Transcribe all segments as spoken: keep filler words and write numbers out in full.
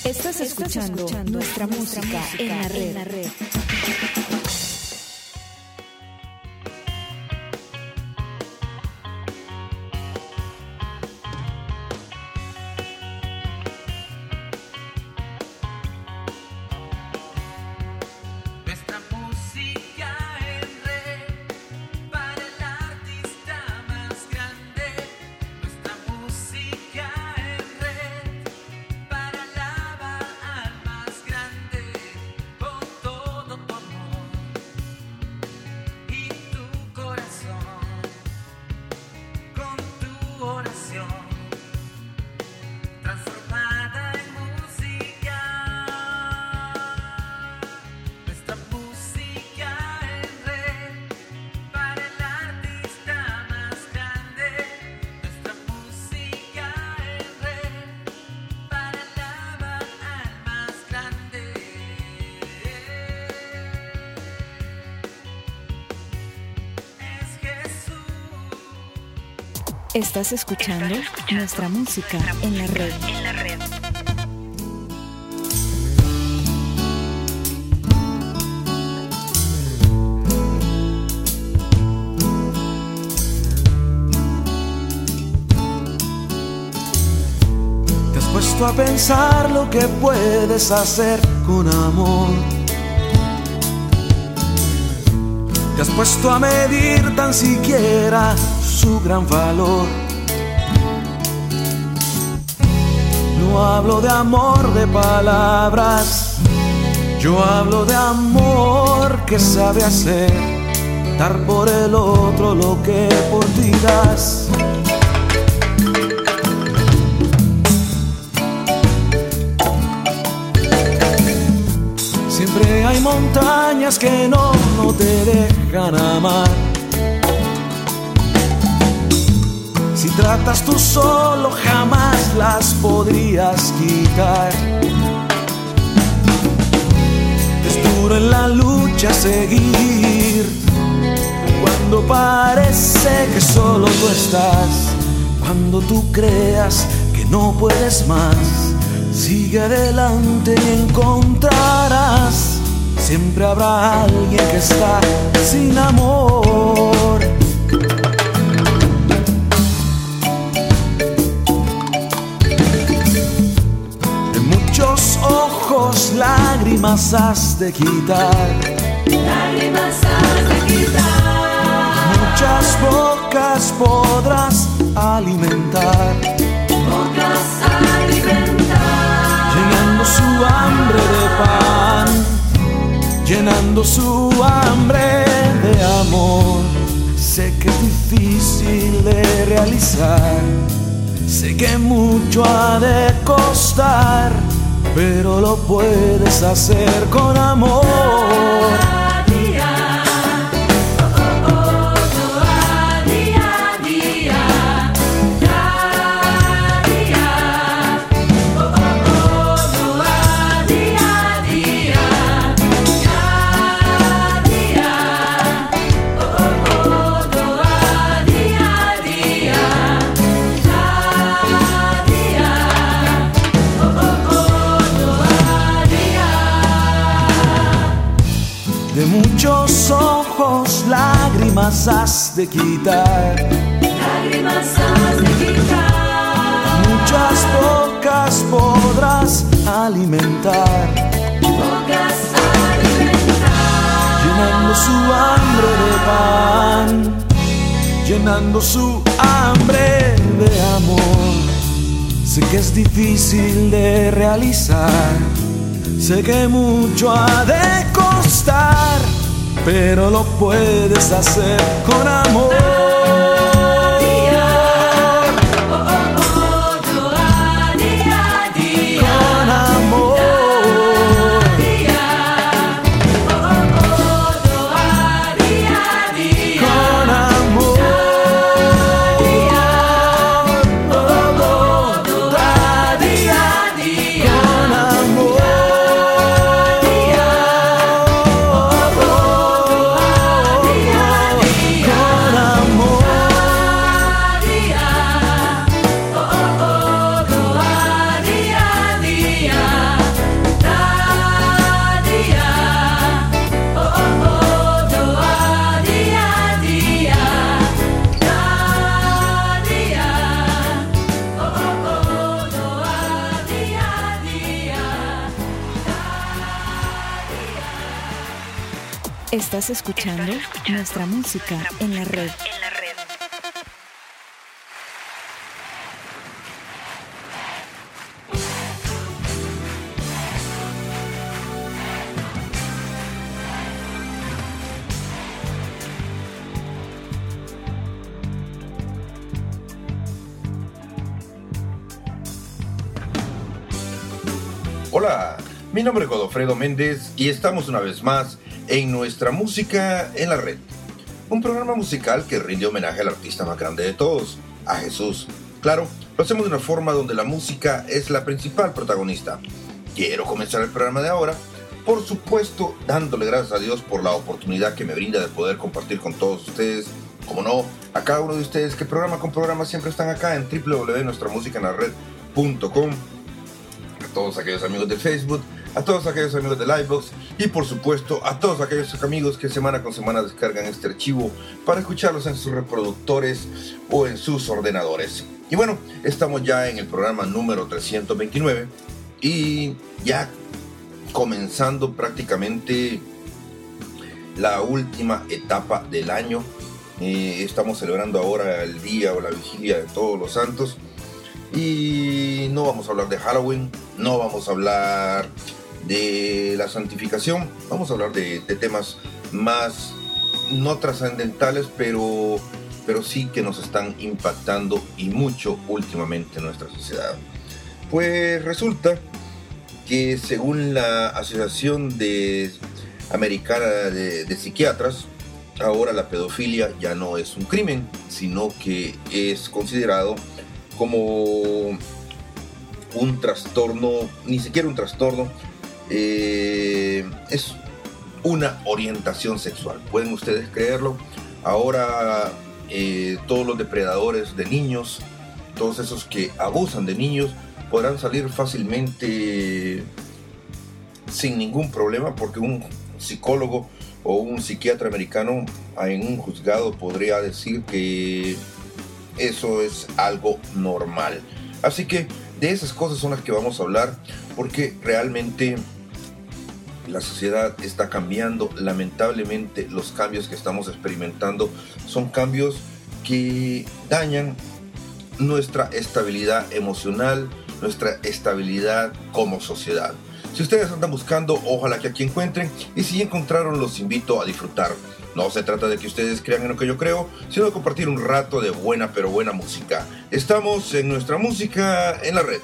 Estás escuchando, Estás escuchando nuestra, nuestra música, música en la red. En la red. Estás escuchando nuestra música en la red. En la red. ¿Te has puesto a pensar lo que puedes hacer con amor? ¿Te has puesto a medir tan siquiera su gran valor? No hablo de amor de palabras, yo hablo de amor que sabe hacer, dar por el otro lo que por ti das. Siempre hay montañas que no, no te dejan amar. Si tratas tú solo, jamás las podrías quitar. Es duro en la lucha seguir, cuando parece que solo tú estás. Cuando tú creas que no puedes más, sigue adelante y encontrarás. Siempre habrá alguien que está sin amor. Ojos, lágrimas has de quitar. Lágrimas has de quitar. Muchas bocas podrás alimentar. Bocas alimentar. Llenando su hambre de pan, llenando su hambre de amor. Sé que es difícil de realizar, sé que mucho ha de costar, pero lo puedes hacer con amor. Cada día, oh, oh, oh, cada día, día, cada día, oh, oh, oh, cada día, día, cada día, oh, oh, oh, cada día, día, cada día, oh, oh, oh. De muchos ojos lágrimas has de quitar. Lágrimas has de quitar. Muchas bocas podrás alimentar. Bocas alimentar. Llenando su hambre de pan, llenando su hambre de amor. Sé que es difícil de realizar, sé que mucho ha de costar, pero lo puedes hacer con amor. Con amor. Estás escuchando nuestra música en la red. Hola, mi nombre es Godofredo Méndez y estamos una vez más en nuestra música en la red. Un programa musical que rinde homenaje al artista más grande de todos, a Jesús. Claro, lo hacemos de una forma donde la música es la principal protagonista. Quiero comenzar el programa de ahora, por supuesto, dándole gracias a Dios por la oportunidad que me brinda de poder compartir con todos ustedes. Como no, a cada uno de ustedes que programa con programa siempre están acá en doble u doble u doble u punto nuestra música en la red punto com. A todos aquellos amigos de Facebook, a todos aquellos amigos de Livebox y por supuesto a todos aquellos amigos que semana con semana descargan este archivo para escucharlos en sus reproductores o en sus ordenadores. Y bueno, estamos ya en el programa número trescientos veintinueve y ya comenzando prácticamente la última etapa del año. Eh, estamos celebrando ahora el día o la vigilia de Todos los Santos. Y no vamos a hablar de Halloween, no vamos a hablar de la santificación, vamos a hablar de, de temas más no trascendentales, pero, pero sí que nos están impactando y mucho últimamente en nuestra sociedad. Pues resulta que según la Asociación de, Americana de, de Psiquiatras, ahora la pedofilia ya no es un crimen, sino que es considerado como un trastorno, ni siquiera un trastorno, eh, es una orientación sexual. ¿Pueden ustedes creerlo? Ahora eh, todos los depredadores de niños, todos esos que abusan de niños, podrán salir fácilmente sin ningún problema, porque un psicólogo o un psiquiatra americano en un juzgado podría decir que eso es algo normal. Así que de esas cosas son las que vamos a hablar, porque realmente la sociedad está cambiando. Lamentablemente los cambios que estamos experimentando son cambios que dañan nuestra estabilidad emocional, nuestra estabilidad como sociedad. Si ustedes andan buscando, ojalá que aquí encuentren, y si encontraron, los invito a disfrutar. No se trata de que ustedes crean en lo que yo creo, sino de compartir un rato de buena pero buena música. Estamos en nuestra música en la red.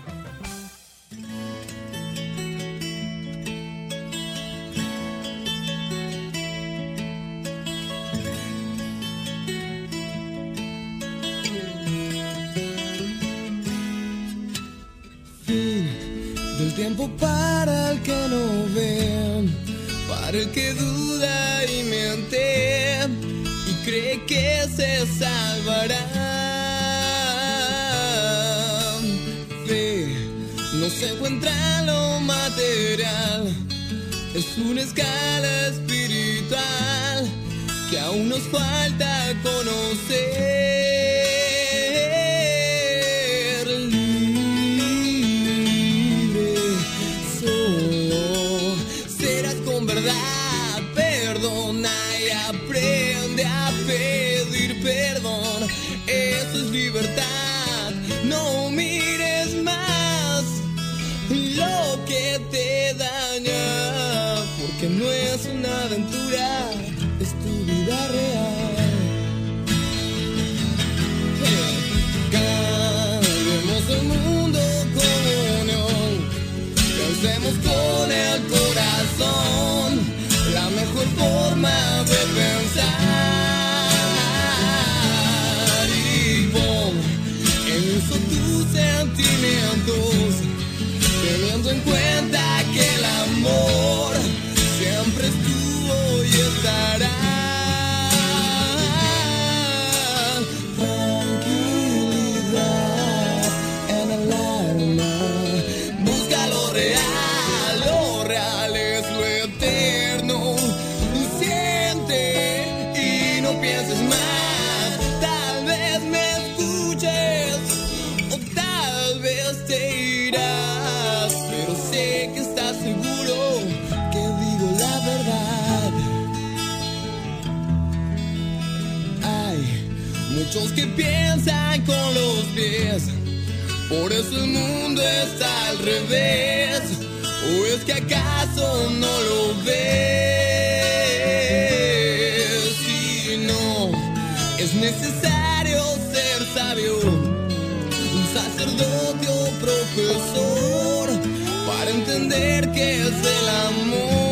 Fin del tiempo para el que no ve, para el que duda y miente y cree que se salvará. Fe no se encuentra en lo material, es una escala espiritual que aún nos falta conocer. Aprende a pedir perdón, eso es libertad. No mires más lo que te daña, porque no es una aventura, es tu vida real. muchos que piensan con los pies, por eso el mundo está al revés. ¿O es que acaso no lo ves? Si no, es necesario ser sabio, un sacerdote o profesor, para entender qué es el amor.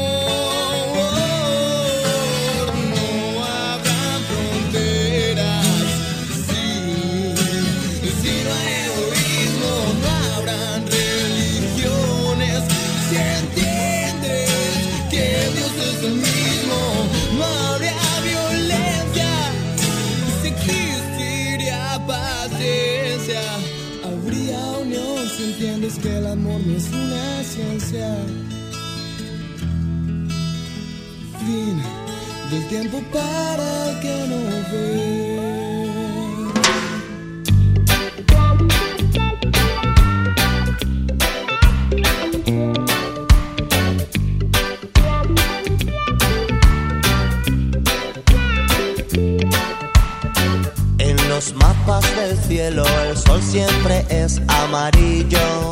No habrá fronteras, sí, si no hay egoísmo, no habrán religiones. Si entiendes que Dios es el mismo, no habría violencia. Si existiría paciencia, habría unión. Si entiendes que el amor no es una ciencia. Fin del tiempo para el que no ve. En los mapas del cielo el sol siempre es amarillo,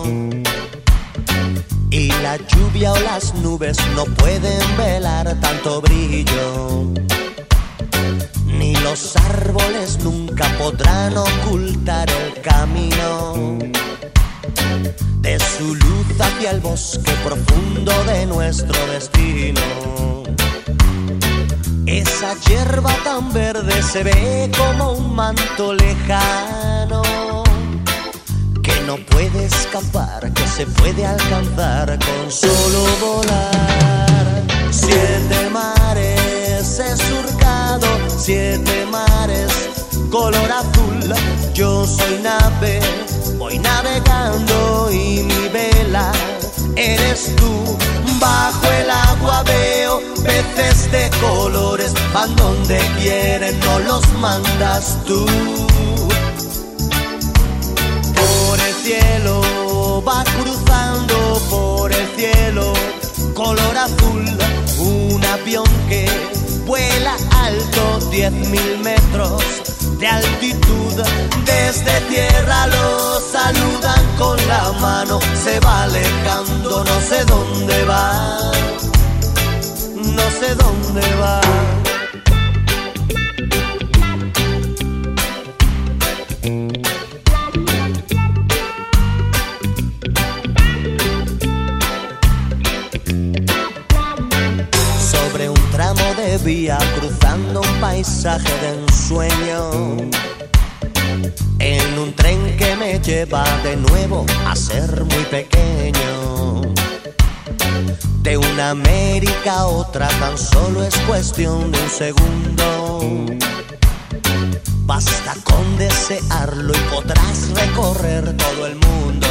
y la lluvia o las nubes no pueden velar tanto brillo, ni los árboles nunca podrán ocultar el camino de su luz hacia el bosque profundo de nuestro destino. Esa hierba tan verde se ve como un manto lejano, que no puede escapar, que se puede alcanzar con solo volar. Siete mares he surcado, siete mares color azul. Yo soy nave, voy navegando y mi vela eres tú. Bajo el agua veo peces de colores, van donde quieren, no los mandas tú. Por el cielo va cruzando, por el cielo color azul, un avión que vuela alto, diez mil metros de altitud. Desde tierra lo saludan con la mano, se va alejando, no sé dónde va, no sé dónde va. Sobre un tramo de vía, cruzando un paisaje de ensueño, en un tren que me lleva de nuevo a ser muy pequeño. De una América a otra tan solo es cuestión de un segundo. Basta con desearlo y podrás recorrer todo el mundo.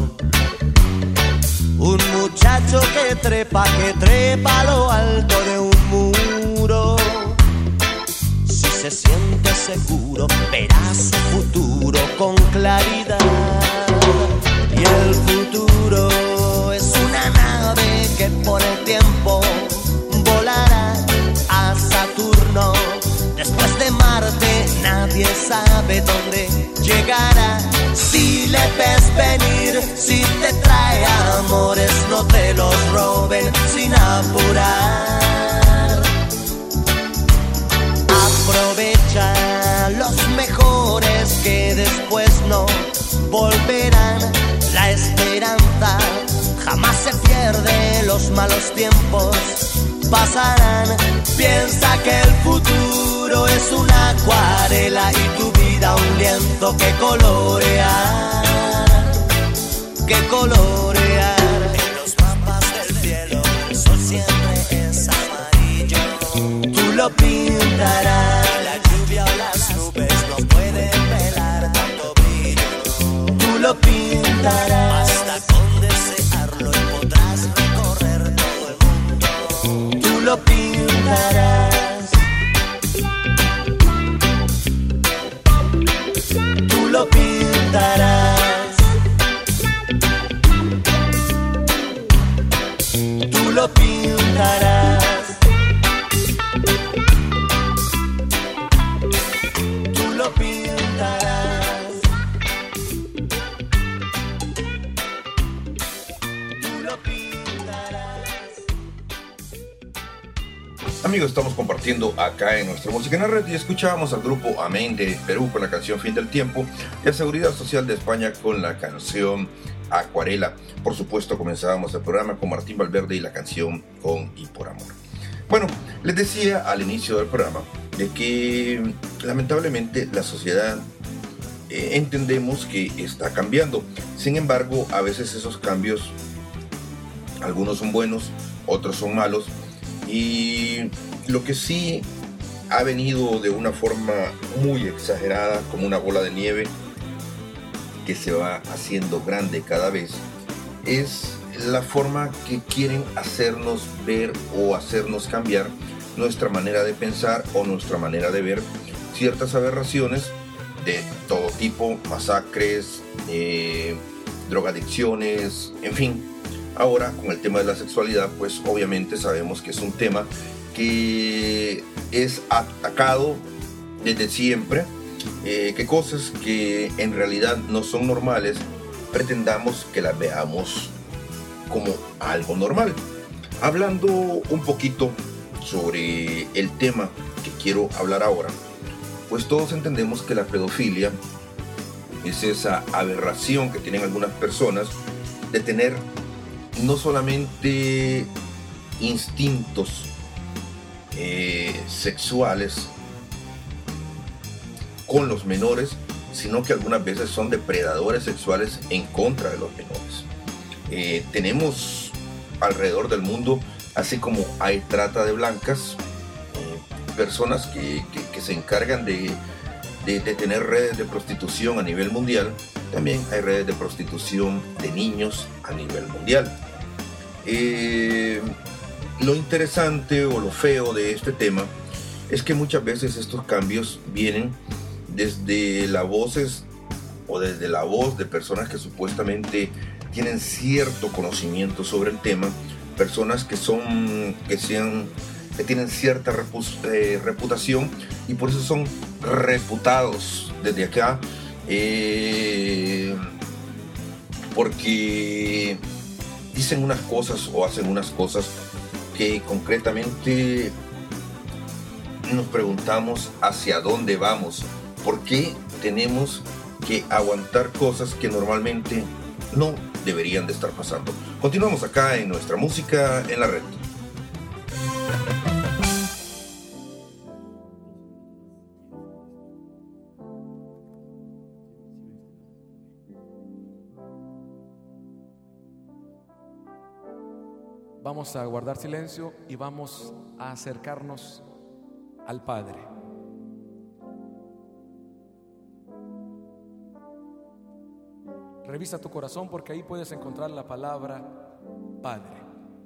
Un muchacho que trepa, que trepa a lo alto de un muro. Si se siente seguro, verá su futuro con claridad. Y el futuro es una nave que por el tiempo volará a Saturno. Después de Marte nadie sabe dónde llegará. Si le ves venir, si te trae amores, no te los roben sin apurar. Aprovecha los mejores que después no volverán. La esperanza jamás se pierde, los malos tiempos pasarán. Piensa que el futuro es una acuarela y tu vida un lienzo que colorear, que colorear. En los mapas del cielo el sol siempre es amarillo, tú lo pintarás. La lluvia o las nubes no pueden velar tanto brillo, tú lo pintarás. Basta con desearlo y podrás recorrer todo el mundo, tú lo pintarás, tú lo pintarás, tú lo pintarás, tú lo Amigos, estamos compartiendo acá en nuestra música en la red y escuchábamos al grupo Amén de Perú con la canción Fin del Tiempo y a Seguridad Social de España con la canción Acuarela. Por supuesto, comenzábamos el programa con Martín Valverde y la canción Con y por Amor. Bueno, les decía al inicio del programa de que lamentablemente la sociedad eh, entendemos que está cambiando. Sin embargo, a veces esos cambios, algunos son buenos, otros son malos. Y lo que sí ha venido de una forma muy exagerada, como una bola de nieve que se va haciendo grande cada vez, es la forma que quieren hacernos ver o hacernos cambiar nuestra manera de pensar o nuestra manera de ver ciertas aberraciones de todo tipo, masacres, eh, drogadicciones, en fin. Ahora, con el tema de la sexualidad, pues obviamente sabemos que es un tema que es atacado desde siempre, eh, que cosas que en realidad no son normales, pretendamos que las veamos como algo normal. Hablando un poquito sobre el tema que quiero hablar ahora, pues todos entendemos que la pedofilia es esa aberración que tienen algunas personas de tener no solamente instintos eh, sexuales con los menores, sino que algunas veces son depredadores sexuales en contra de los menores. Eh, tenemos alrededor del mundo, así como hay trata de blancas, eh, personas que, que, que se encargan de, de, de tener redes de prostitución a nivel mundial. También hay redes de prostitución de niños a nivel mundial. Eh, lo interesante o lo feo de este tema es que muchas veces estos cambios vienen desde las voces o desde la voz de personas que supuestamente tienen cierto conocimiento sobre el tema, personas que son, que sean, que tienen cierta repu- eh, reputación y por eso son reputados desde acá. Eh, porque dicen unas cosas o hacen unas cosas que concretamente nos preguntamos hacia dónde vamos, por qué tenemos que aguantar cosas que normalmente no deberían de estar pasando. Continuamos acá en nuestra música en la red. Vamos a guardar silencio y vamos a acercarnos al Padre. Revisa tu corazón porque ahí puedes encontrar la palabra Padre.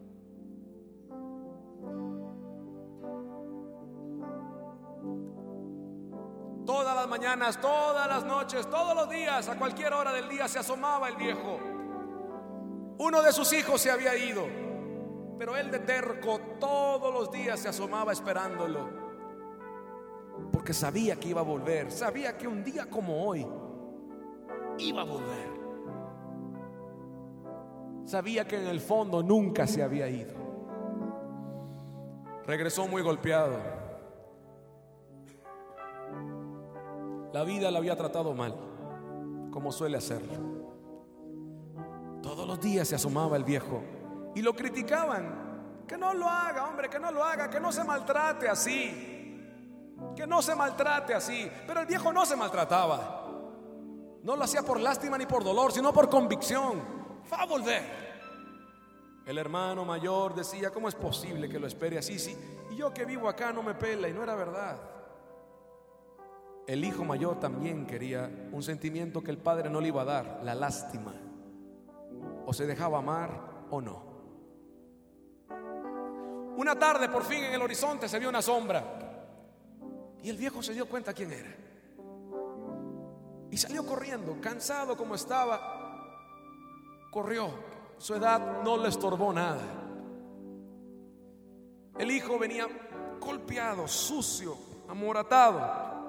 Todas las mañanas, todas las noches, todos los días, a cualquier hora del día se asomaba el viejo. Uno de sus hijos se había ido, pero él de terco todos los días se asomaba esperándolo, porque sabía que iba a volver, sabía que un día como hoy iba a volver. Sabía que en el fondo nunca se había ido. Regresó muy golpeado. La vida lo había tratado mal, como suele hacerlo. Todos los días se asomaba el viejo y lo criticaban. Que no lo haga, hombre, que no lo haga, que no se maltrate así, que no se maltrate así. Pero el viejo no se maltrataba. No lo hacía por lástima ni por dolor, sino por convicción. Va a volver. El hermano mayor decía: ¿cómo es posible que lo espere así? Sí, y yo que vivo acá no me pela. Y no era verdad. El hijo mayor también quería un sentimiento que el padre no le iba a dar: la lástima. O se dejaba amar o no. Una tarde por fin en el horizonte se vio una sombra y el viejo se dio cuenta quién era y salió corriendo, cansado como estaba. Corrió, su edad no le estorbó nada. El hijo venía golpeado, sucio, amoratado.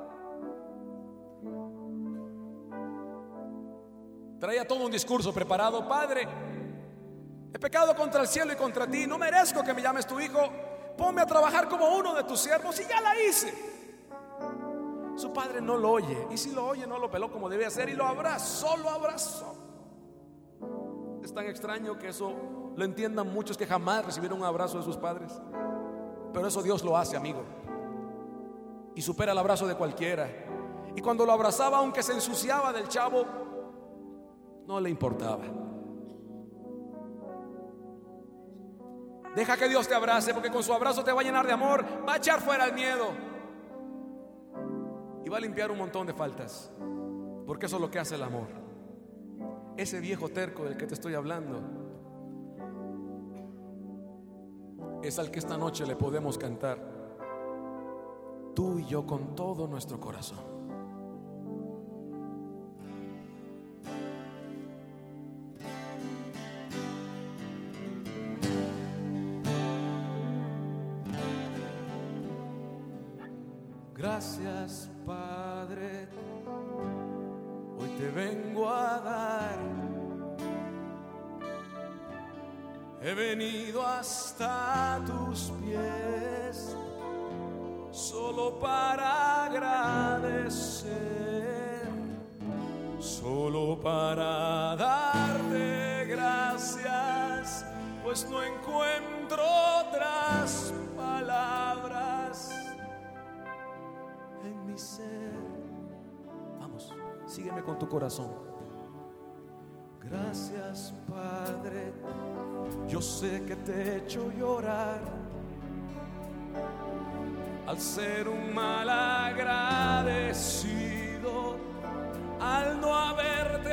Traía todo un discurso preparado: Padre, he pecado contra el cielo y contra ti, no merezco que me llames tu hijo, ponme a trabajar como uno de tus siervos, y ya la hice. Su padre no lo oye, y si lo oye no lo peló como debe hacer, y lo abrazó, lo abrazó. Es tan extraño que eso lo entiendan muchos que jamás recibieron un abrazo de sus padres, pero eso Dios lo hace, amigo, y supera el abrazo de cualquiera. Y cuando lo abrazaba, aunque se ensuciaba del chavo, no le importaba. Deja que Dios te abrace, porque con su abrazo te va a llenar de amor, va a echar fuera el miedo y va a limpiar un montón de faltas, porque eso es lo que hace el amor. Ese viejo terco del que te estoy hablando es al que esta noche le podemos cantar, tú y yo, con todo nuestro corazón. Gracias, Padre, hoy te vengo a dar. He venido hasta tus pies solo para agradecer, solo para darte gracias, pues no encuentro otras palabras en mi ser. Vamos, sígueme con tu corazón. Gracias, Padre, yo sé que te he hecho llorar al ser un mal agradecido, al no haberte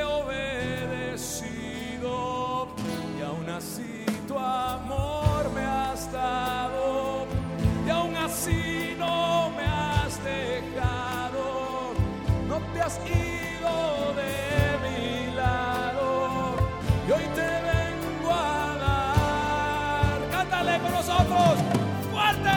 obedecido, y aún así tu amor me has dado, y aún así no me has dejado, no te has ido de mi lado, y hoy te vengo a dar. Cántale con nosotros, fuerte.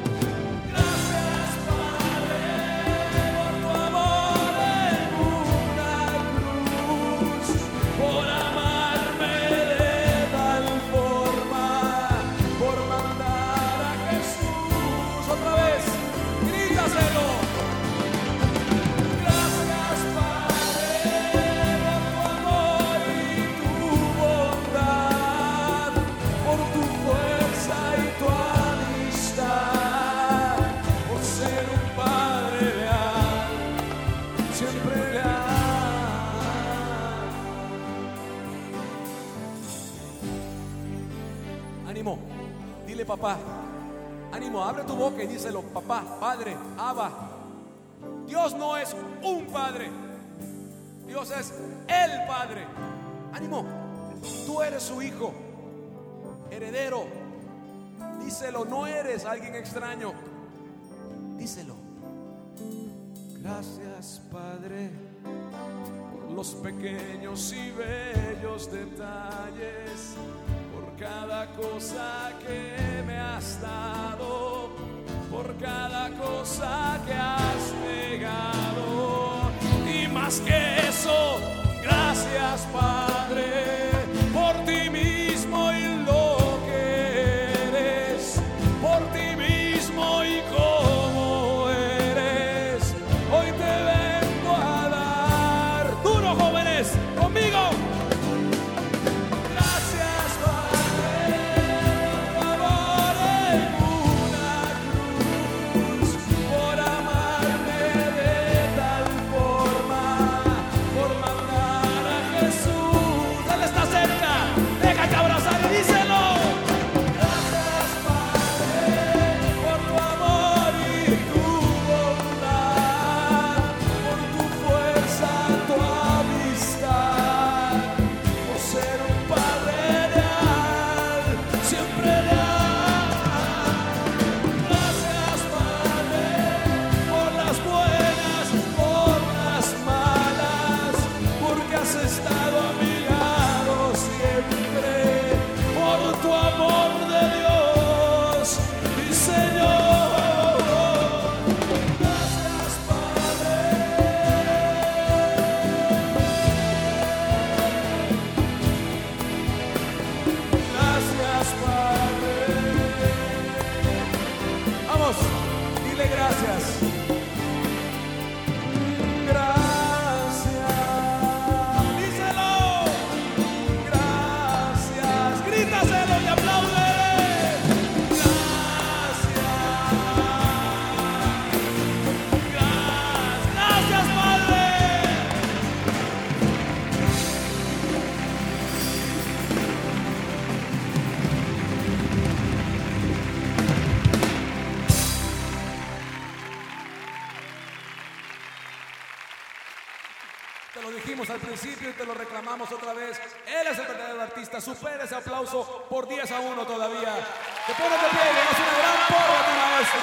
Ánimo, dile papá. Ánimo, abre tu boca y díselo: papá, padre, Abba. Dios no es un padre, Dios es el Padre. Ánimo, tú eres su hijo, heredero. Díselo, no eres alguien extraño. Díselo. Gracias, Padre, por los pequeños y bellos detalles, por cada cosa que me has dado, por cada cosa que has negado. Y más que eso, gracias, Padre, por ti mismo y lo que eres, por ti mismo y cómo eres. Hoy te vengo a dar. Duro, jóvenes, conmigo. Jesús. al principio y te lo reclamamos otra vez. Él es el verdadero artista. Supera ese aplauso por diez a uno todavía. Te pones de pie y le das una gran porra a tu maestro.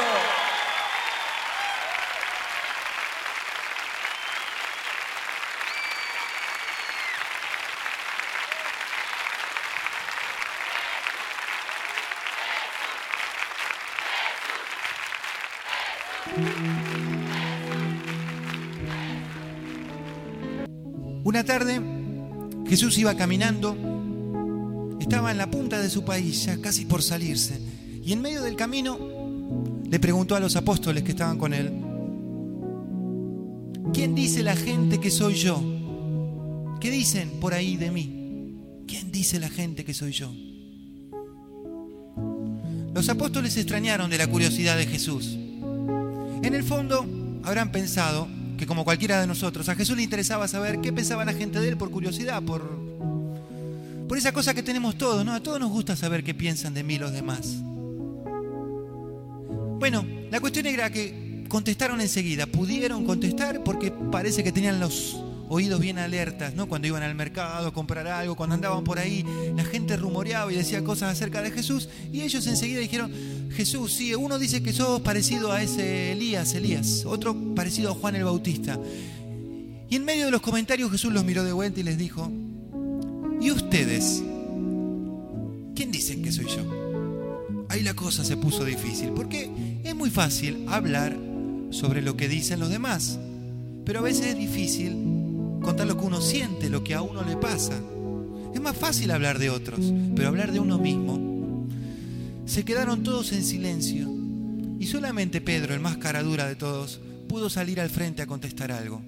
Una tarde, Jesús iba caminando, estaba en la punta de su país, ya casi por salirse, y en medio del camino le preguntó a los apóstoles que estaban con él: ¿quién dice la gente que soy yo? ¿Qué dicen por ahí de mí? ¿Quién dice la gente que soy yo? Los apóstoles se extrañaron de la curiosidad de Jesús. En el fondo, habrán pensado que, como cualquiera de nosotros, a Jesús le interesaba saber qué pensaba la gente de él por curiosidad, por, por esa cosa que tenemos todos, ¿no? A todos nos gusta saber qué piensan de mí los demás. Bueno, la cuestión era que contestaron enseguida, pudieron contestar porque parece que tenían los oídos bien alertas, ¿no? Cuando iban al mercado a comprar algo, cuando andaban por ahí, la gente rumoreaba y decía cosas acerca de Jesús, y ellos enseguida dijeron: Jesús, sí, uno dice que sos parecido a ese Elías, Elías, otro parecido a Juan el Bautista. Y en medio de los comentarios Jesús los miró de vuelta y les dijo: ¿y ustedes? ¿Quién dicen que soy yo? Ahí la cosa se puso difícil, porque es muy fácil hablar sobre lo que dicen los demás, pero a veces es difícil contar lo que uno siente, lo que a uno le pasa. Es más fácil hablar de otros, pero hablar de uno mismo. Se quedaron todos en silencio y solamente Pedro, el más cara dura de todos, pudo salir al frente a contestar algo.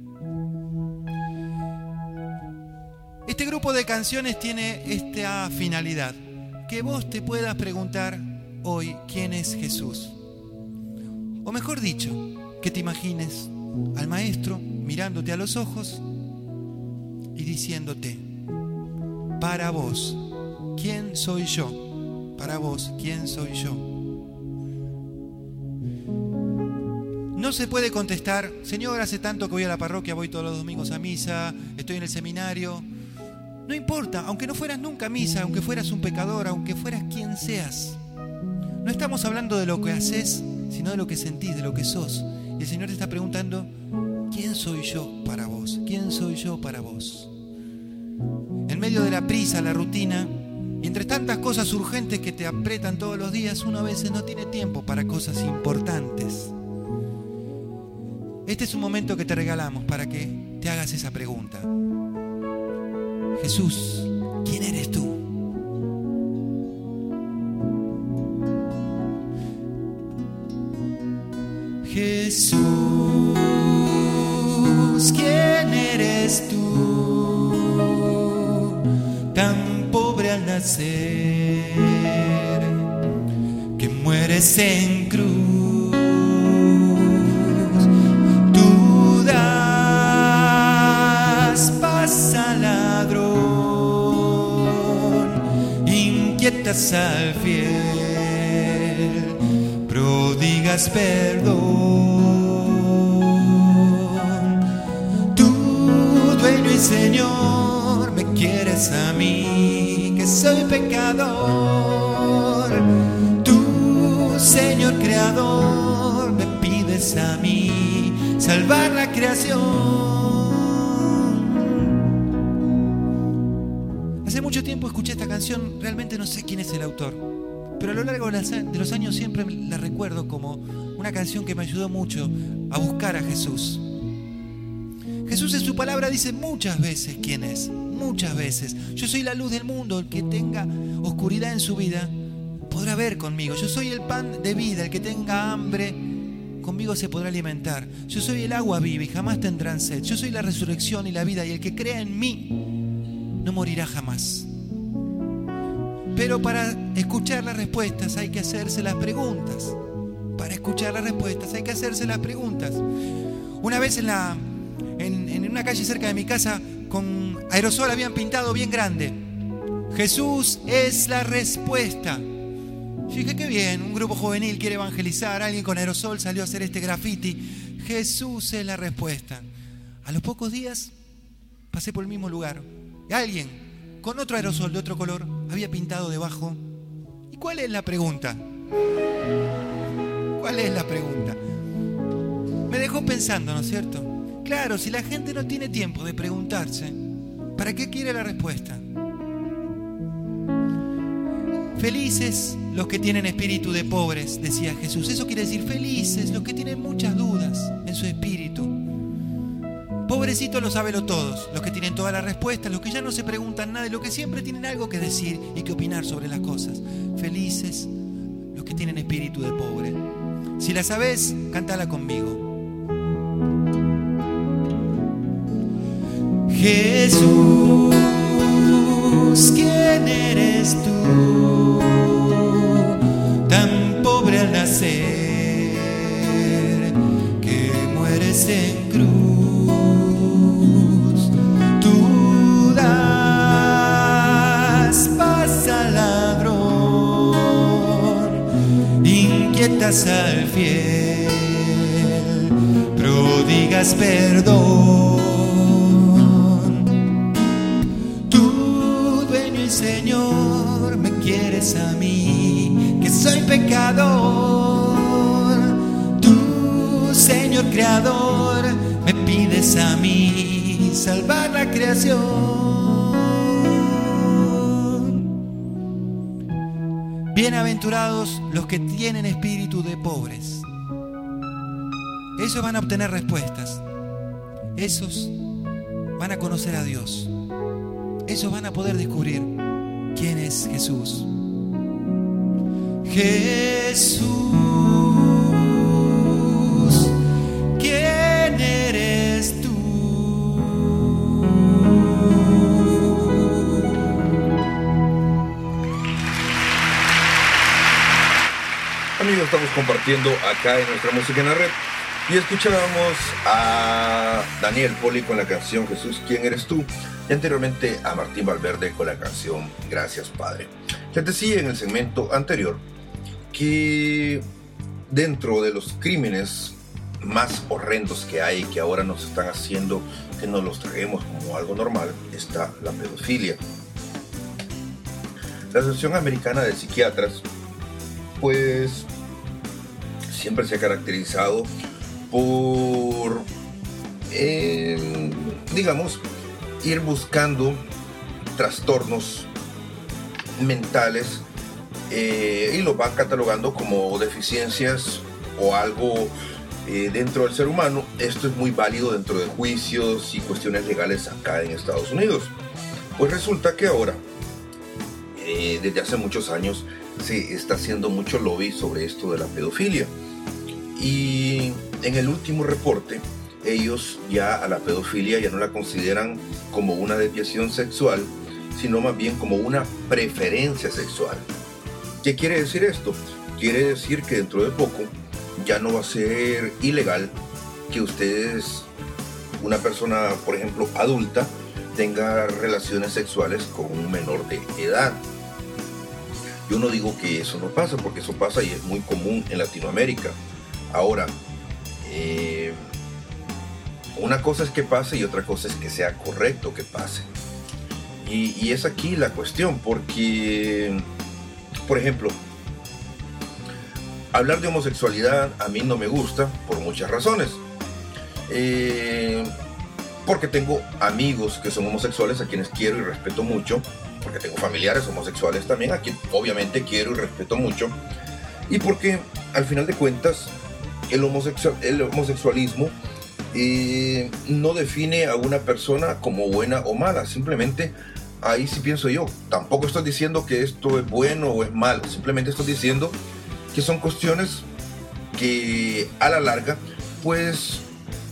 Este grupo de canciones tiene esta finalidad: que vos te puedas preguntar hoy quién es Jesús. O mejor dicho, que te imagines al maestro mirándote a los ojos y diciéndote: para vos, ¿quién soy yo? Para vos, ¿quién soy yo? No se puede contestar: Señor, hace tanto que voy a la parroquia, voy todos los domingos a misa, estoy en el seminario. No importa, aunque no fueras nunca a misa, aunque fueras un pecador, aunque fueras quien seas. No estamos hablando de lo que haces, sino de lo que sentís, de lo que sos. Y el Señor te está preguntando: ¿quién soy yo para vos? ¿Quién soy yo para vos? En medio de la prisa, la rutina, y entre tantas cosas urgentes que te apretan todos los días, uno a veces no tiene tiempo para cosas importantes. Este es un momento que te regalamos para que te hagas esa pregunta: Jesús, ¿quién eres tú? Jesús, ¿quién eres tú? Tan pobre al nacer, que mueres en cruz. Tú das paz al ladrón, inquietas al fiel, prodigas perdón. Dueño y Señor, me quieres a mí, que soy pecador. Tú, Señor Creador, me pides a mí salvar la creación. Hace mucho tiempo escuché esta canción, realmente no sé quién es el autor, pero a lo largo de los años siempre la recuerdo como una canción que me ayudó mucho a buscar a Jesús. Jesús en su palabra dice muchas veces quién es, muchas veces. Yo soy la luz del mundo, el que tenga oscuridad en su vida podrá ver conmigo. Yo soy el pan de vida, el que tenga hambre conmigo se podrá alimentar. Yo soy el agua viva y jamás tendrán sed. Yo soy la resurrección y la vida, y el que crea en mí no morirá jamás. Pero para escuchar las respuestas hay que hacerse las preguntas. Para escuchar las respuestas hay que hacerse las preguntas. Una vez en la En, en una calle cerca de mi casa, con aerosol habían pintado bien grande: Jesús es la respuesta. Yo dije: qué bien, un grupo juvenil quiere evangelizar, alguien con aerosol salió a hacer este graffiti. Jesús es la respuesta. A los pocos días pasé por el mismo lugar. Y alguien, con otro aerosol de otro color, había pintado debajo. ¿Y cuál es la pregunta? ¿Cuál es la pregunta? Me dejó pensando, ¿no es cierto? Claro, si la gente no tiene tiempo de preguntarse, ¿para qué quiere la respuesta? Felices los que tienen espíritu de pobres, decía Jesús. Eso quiere decir felices los que tienen muchas dudas en su espíritu. Pobrecitos los sábelo todos, los que tienen todas las respuestas, los que ya no se preguntan nada y los que siempre tienen algo que decir y que opinar sobre las cosas. Felices los que tienen espíritu de pobre. Si la sabés, cántala conmigo. Jesús, ¿quién eres tú? Tan pobre al nacer, que mueres en cruz. Tú das paz al ladrón, inquietas al fiel, prodigas perdón. Señor, me quieres a mí, que soy pecador. Tú, Señor Creador, me pides a mí salvar la creación. Bienaventurados los que tienen espíritu de pobres. Esos van a obtener respuestas. Esos van a conocer a Dios. Esos van a poder descubrir quién es Jesús. Jesús, ¿quién eres tú? Amigos, estamos compartiendo acá en nuestra música en la red y escuchábamos a Daniel Poli con la canción Jesús, ¿quién eres tú? Y anteriormente a Martín Valverde con la canción Gracias Padre. Les decía en el segmento anterior que dentro de los crímenes más horrendos que hay, que ahora nos están haciendo que nos los traguemos como algo normal, está la pedofilia. La Asociación Americana de Psiquiatras pues siempre se ha caracterizado por eh, digamos ir buscando trastornos mentales eh, y los van catalogando como deficiencias o algo eh, dentro del ser humano. Esto es muy válido dentro de juicios y cuestiones legales acá en Estados Unidos. Pues resulta que ahora, eh, desde hace muchos años, se está haciendo mucho lobby sobre esto de la pedofilia. Y en el último reporte, ellos ya a la pedofilia ya no la consideran como una desviación sexual, sino más bien como una preferencia sexual. ¿Qué quiere decir esto? Quiere decir que dentro de poco ya no va a ser ilegal que ustedes, una persona, por ejemplo, adulta, tenga relaciones sexuales con un menor de edad. Yo no digo que eso no pasa, porque eso pasa y es muy común en Latinoamérica. Ahora, eh, una cosa es que pase y otra cosa es que sea correcto que pase. Y, y es aquí la cuestión, porque, por ejemplo, hablar de homosexualidad a mí no me gusta por muchas razones. Eh, porque tengo amigos que son homosexuales a quienes quiero y respeto mucho, porque tengo familiares homosexuales también a quienes obviamente quiero y respeto mucho, y porque al final de cuentas el, homosexual, el homosexualismo eh, no define a una persona como buena o mala. Simplemente ahí sí pienso yo, tampoco estoy diciendo que esto es bueno o es malo, simplemente estoy diciendo que son cuestiones que a la larga pues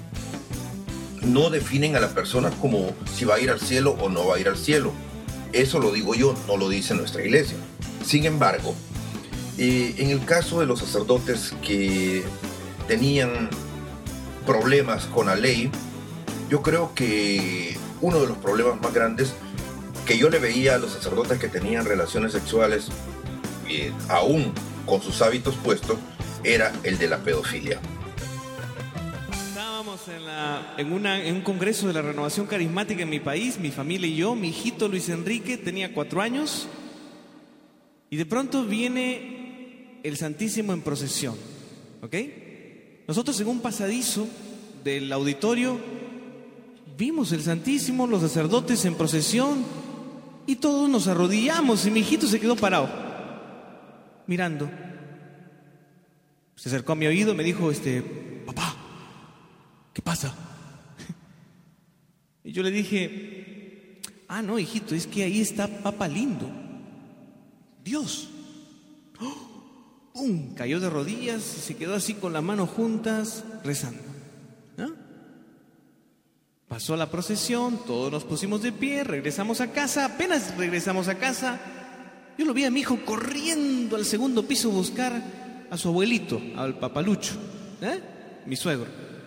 no definen a la persona como si va a ir al cielo o no va a ir al cielo. Eso lo digo yo, no lo dice nuestra iglesia. Sin embargo, eh, en el caso de los sacerdotes que tenían problemas con la ley, yo creo que uno de los problemas más grandes que yo le veía a los sacerdotes que tenían relaciones sexuales, eh, aún con sus hábitos puestos, era el de la pedofilia. Estábamos en, la, en, una, en un congreso de la renovación carismática en mi país, mi familia y yo. Mi hijito Luis Enrique tenía cuatro años y de pronto viene el Santísimo en procesión, ¿ok? Nosotros en un pasadizo del auditorio vimos el Santísimo, los sacerdotes en procesión y todos nos arrodillamos y mi hijito se quedó parado, mirando. Se acercó a mi oído y me dijo, este, papá, ¿qué pasa? Y yo le dije, ah, no, hijito, es que ahí está Papá Lindo, Dios. ¡Oh! ¡Pum! Cayó de rodillas y se quedó así con las manos juntas, rezando. ¿No? Pasó la procesión, todos nos pusimos de pie, regresamos a casa. Apenas regresamos a casa, yo lo vi a mi hijo corriendo al segundo piso a buscar a su abuelito, al papalucho, ¿eh? Mi suegro.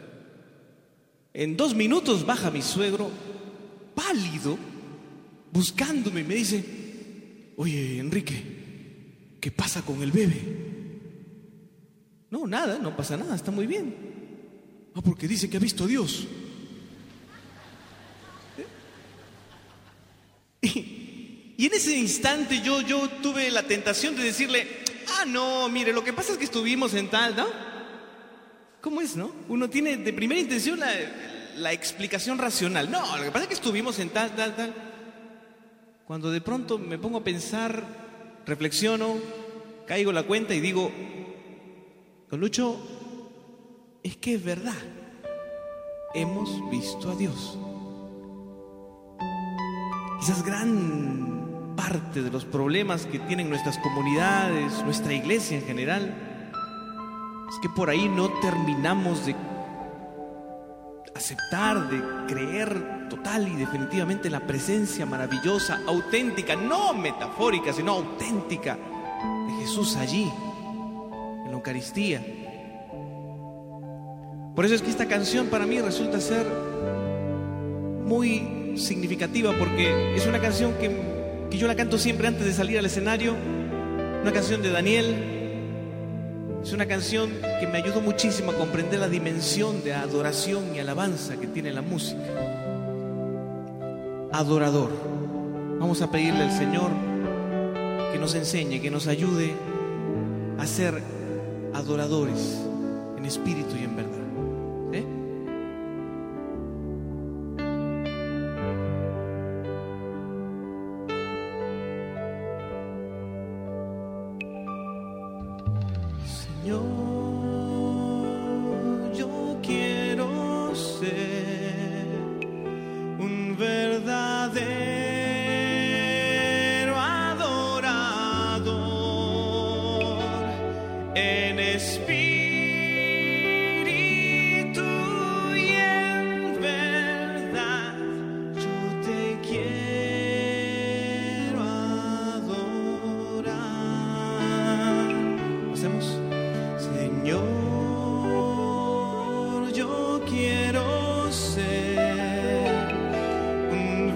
En dos minutos baja mi suegro, pálido, buscándome y me dice, oye, Enrique, ¿qué pasa con el bebé? No, nada, no pasa nada, está muy bien. Ah, porque dice que ha visto a Dios. ¿Eh? Y, y en ese instante yo, yo tuve la tentación de decirle, ah, no, mire, lo que pasa es que estuvimos en tal, ¿no? ¿Cómo es, no? Uno tiene de primera intención la, la explicación racional. No, lo que pasa es que estuvimos en tal, tal, tal. Cuando de pronto me pongo a pensar, reflexiono, caigo en la cuenta y digo, don Lucho, es que es verdad, hemos visto a Dios. Quizás gran parte de los problemas que tienen nuestras comunidades, nuestra iglesia en general, es que por ahí no terminamos de aceptar, de creer total y definitivamente en la presencia maravillosa, auténtica, no metafórica, sino auténtica de Jesús allí, en la Eucaristía. Por eso es que esta canción para mí resulta ser muy significativa, porque es una canción que, que yo la canto siempre antes de salir al escenario, una canción de Daniel. Es una canción que me ayudó muchísimo a comprender la dimensión de adoración y alabanza que tiene la música. Adorador. Vamos a pedirle al Señor que nos enseñe, que nos ayude a ser adoradores en espíritu y en verdad. ¿Eh? Señor, yo quiero ser un verdadero adorador en espíritu y en verdad. Yo te quiero adorar. ¿Hacemos? Señor, yo quiero ser un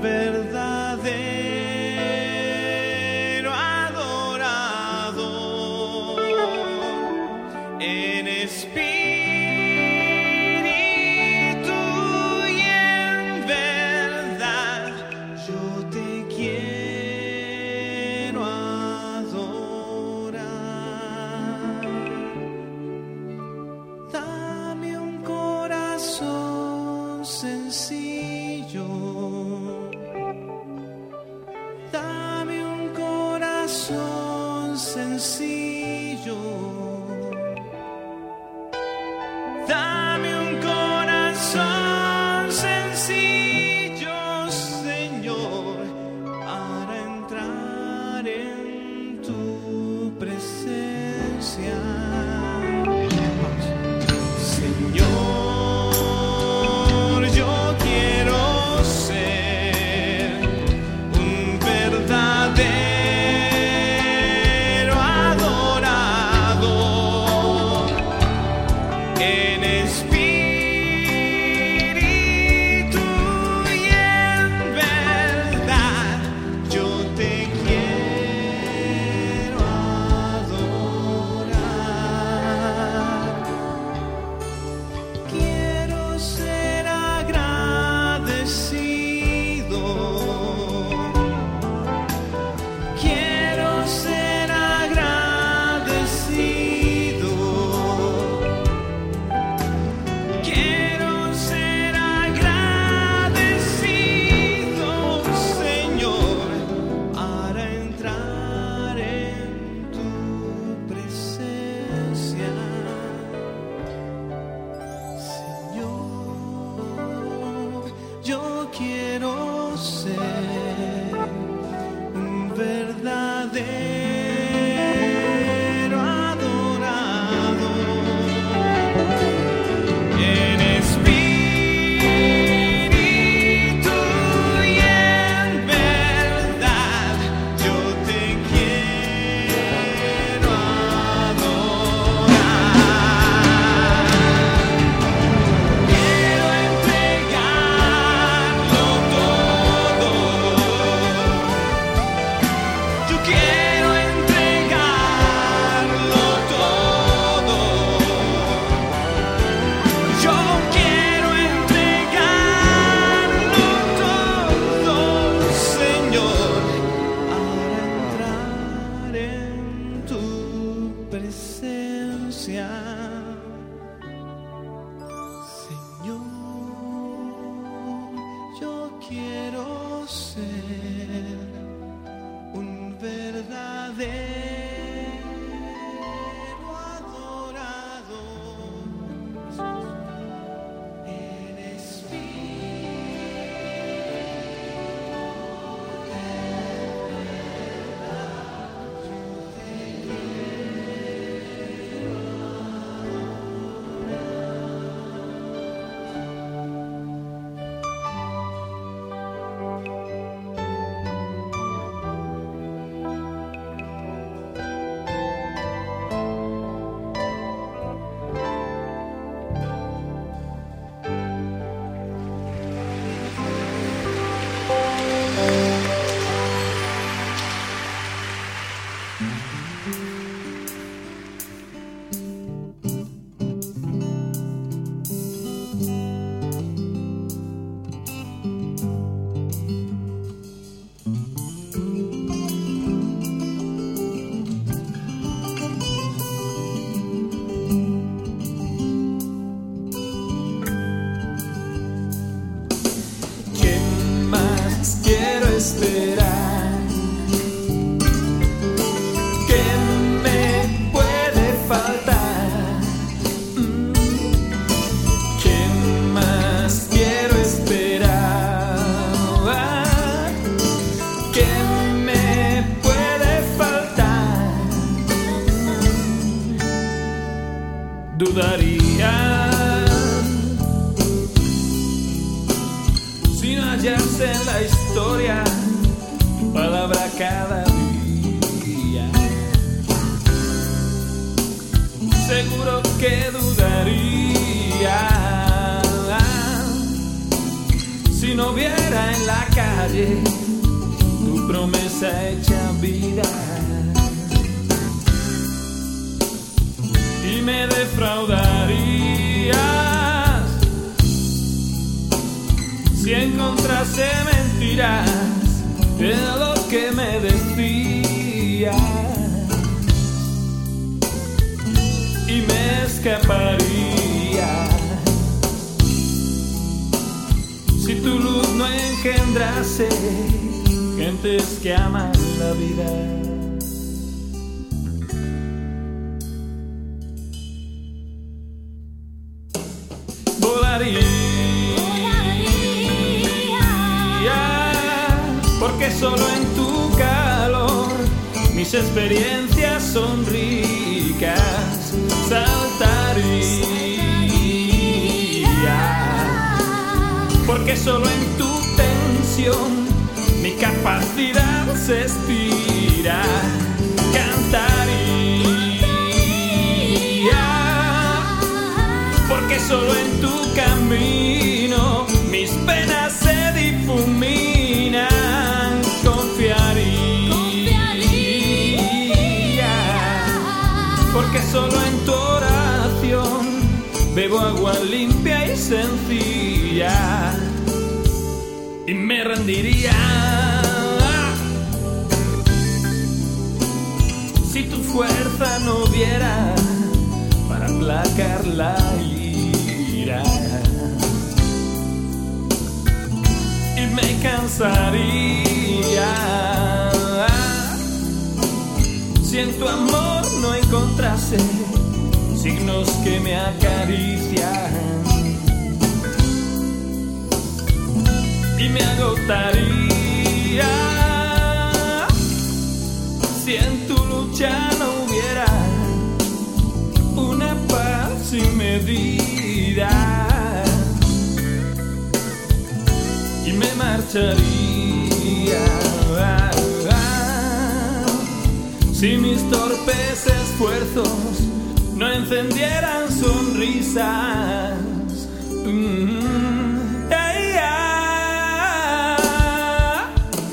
verdadero adorador en espíritu y en verdad. Yo te quiero adorar. Dame un corazón sencillo, dame un corazón sencillo, dame un corazón sencillo, Señor, para entrar en tu presencia. Señor, yo quiero ser un verdadero adorador en espíritu y en verdad. Yo te quiero adorar. verdadero adorador. En ¿Qué más quiero esperar? ¿Qué me puede faltar? Mm. ¿Qué más quiero esperar? ¿Qué me puede faltar? Dudaría si no hallarse en la historia tu palabra cada día. Seguro que dudaría si no viera en la calle tu promesa hecha vida. Y me defraudarías si encontrase mentiras de lo que me decías, y me escaparía si tu luz no engendrase gentes que aman la vida. Volaría porque solo en tu calor mis experiencias son ricas. Saltaría porque solo en tu tensión mi capacidad se estira. Cantaría porque solo en tu camino mis penas se difuminan. Confiaría porque solo en tu oración bebo agua limpia y sencilla, y me rendiría si tu fuerza no diera para aplacar la ira, y me cansaría si en tu amor no encontrase signos que me acarician, y me agotaría si en tu lucha no hubiera una paz sin medida, y me marcharía si mis torpes esfuerzos no encendieran sonrisas. Mm, yeah, yeah.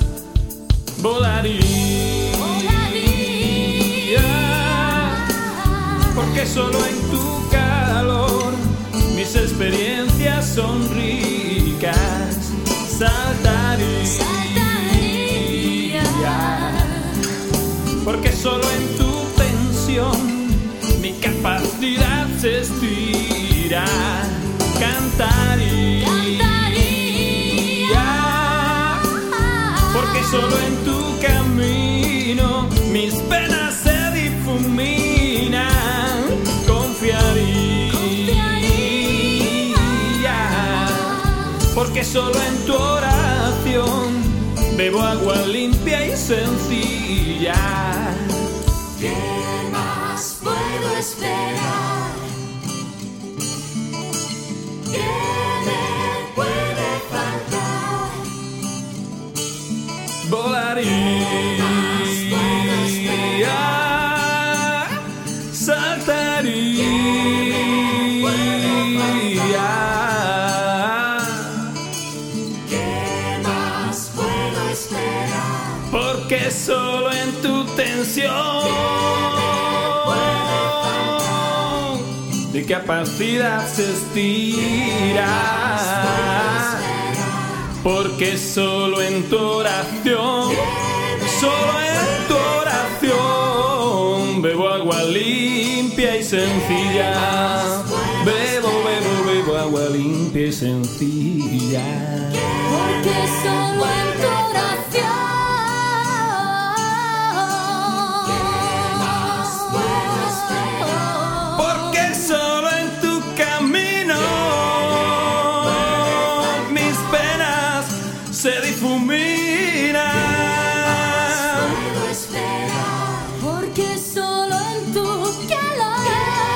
Volaría, Volaría porque solo en tu calor mis experiencias son ricas. Saltaría, Saltaría porque solo en tu tensión mi capacidad se estira. Cantaría, Cantaría porque solo en tu camino mis penas se difuminan, confiaría, confiaría, porque solo en tu oración bebo agua limpia y sencilla. ¿Qué más puedo esperar? ¿Qué me puede faltar? Volaría, saltaría, ¿Qué más puedo esperar? porque solo en tu tensión de capacidad se estira, porque solo en tu oración, solo en tu oración bebo agua limpia y sencilla, bebo, bebo, bebo agua limpia y sencilla, Porque solo en tu oración porque solo en tu camino mis penas se difuminan, puedo esperar. Porque solo en tu calor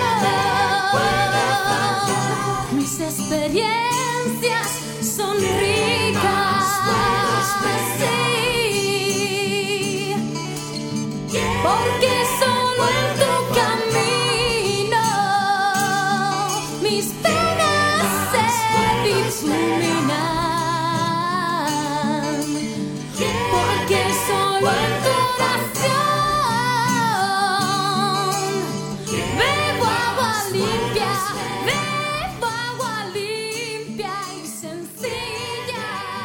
mis experiencias son ricas. Sí. Porque solo en tu camino mis penas se difuminan. Porque solo en tu oración bebo agua limpia, bebo agua limpia y sencilla.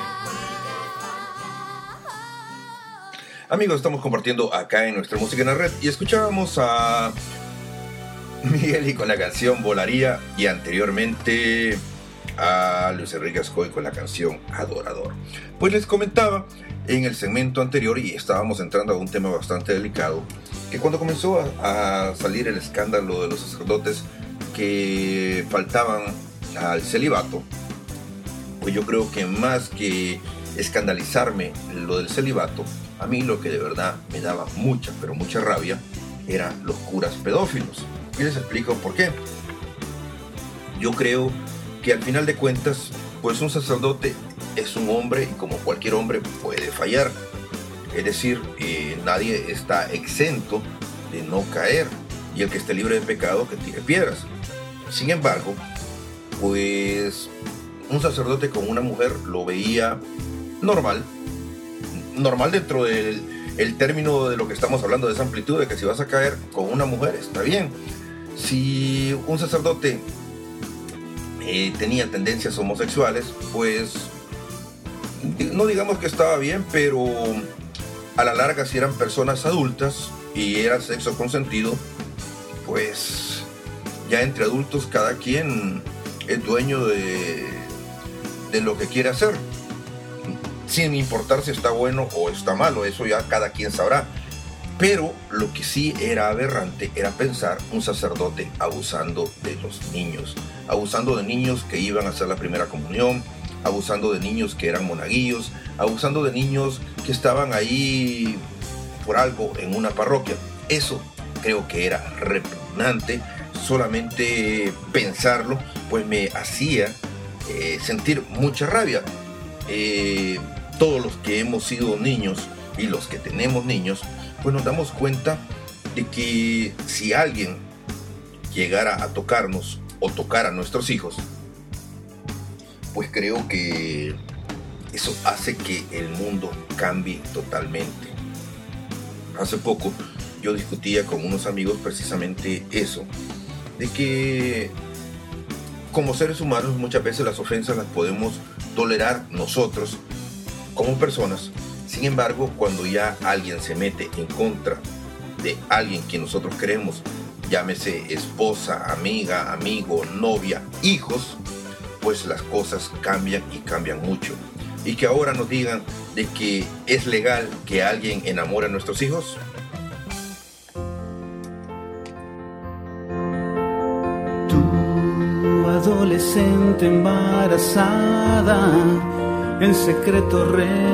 Amigos, estamos compartiendo acá en nuestra música en la red y escuchábamos a Miguel con la canción Volaría y anteriormente a Luis Enrique Ascoy con la canción Adorador. Pues les comentaba en el segmento anterior, y estábamos entrando a un tema bastante delicado, que cuando comenzó a, a salir el escándalo de los sacerdotes que faltaban al celibato, pues yo creo que más que escandalizarme lo del celibato, a mí lo que de verdad me daba mucha, pero mucha rabia eran los curas pedófilos. Y les explico por qué. Yo creo que al final de cuentas, pues un sacerdote es un hombre y como cualquier hombre puede fallar. Es decir, eh, nadie está exento de no caer, y el que esté libre de pecado que tire piedras. Sin embargo, pues un sacerdote con una mujer lo veía normal, normal dentro del el término de lo que estamos hablando, de esa amplitud, de que si vas a caer con una mujer está bien. Si un sacerdote eh, tenía tendencias homosexuales, pues no digamos que estaba bien, pero a la larga, si eran personas adultas y era sexo consentido, pues ya entre adultos cada quien es dueño de, de lo que quiere hacer, sin importar si está bueno o está malo. Eso ya cada quien sabrá. Pero lo que sí era aberrante era pensar un sacerdote abusando de los niños, abusando de niños que iban a hacer la primera comunión, abusando de niños que eran monaguillos, abusando de niños que estaban ahí por algo en una parroquia. Eso creo que era repugnante. Solamente pensarlo pues me hacía eh, sentir mucha rabia. Eh, todos los que hemos sido niños y los que tenemos niños, pues nos damos cuenta de que si alguien llegara a tocarnos o tocar a nuestros hijos, pues creo que eso hace que el mundo cambie totalmente. Hace poco yo discutía con unos amigos precisamente eso, de que como seres humanos muchas veces las ofensas las podemos tolerar nosotros como personas. Sin embargo, cuando ya alguien se mete en contra de alguien que nosotros queremos, llámese esposa, amiga, amigo, novia, hijos, pues las cosas cambian y cambian mucho. Y que ahora nos digan de que es legal que alguien enamore a nuestros hijos, adolescente embarazada, en secreto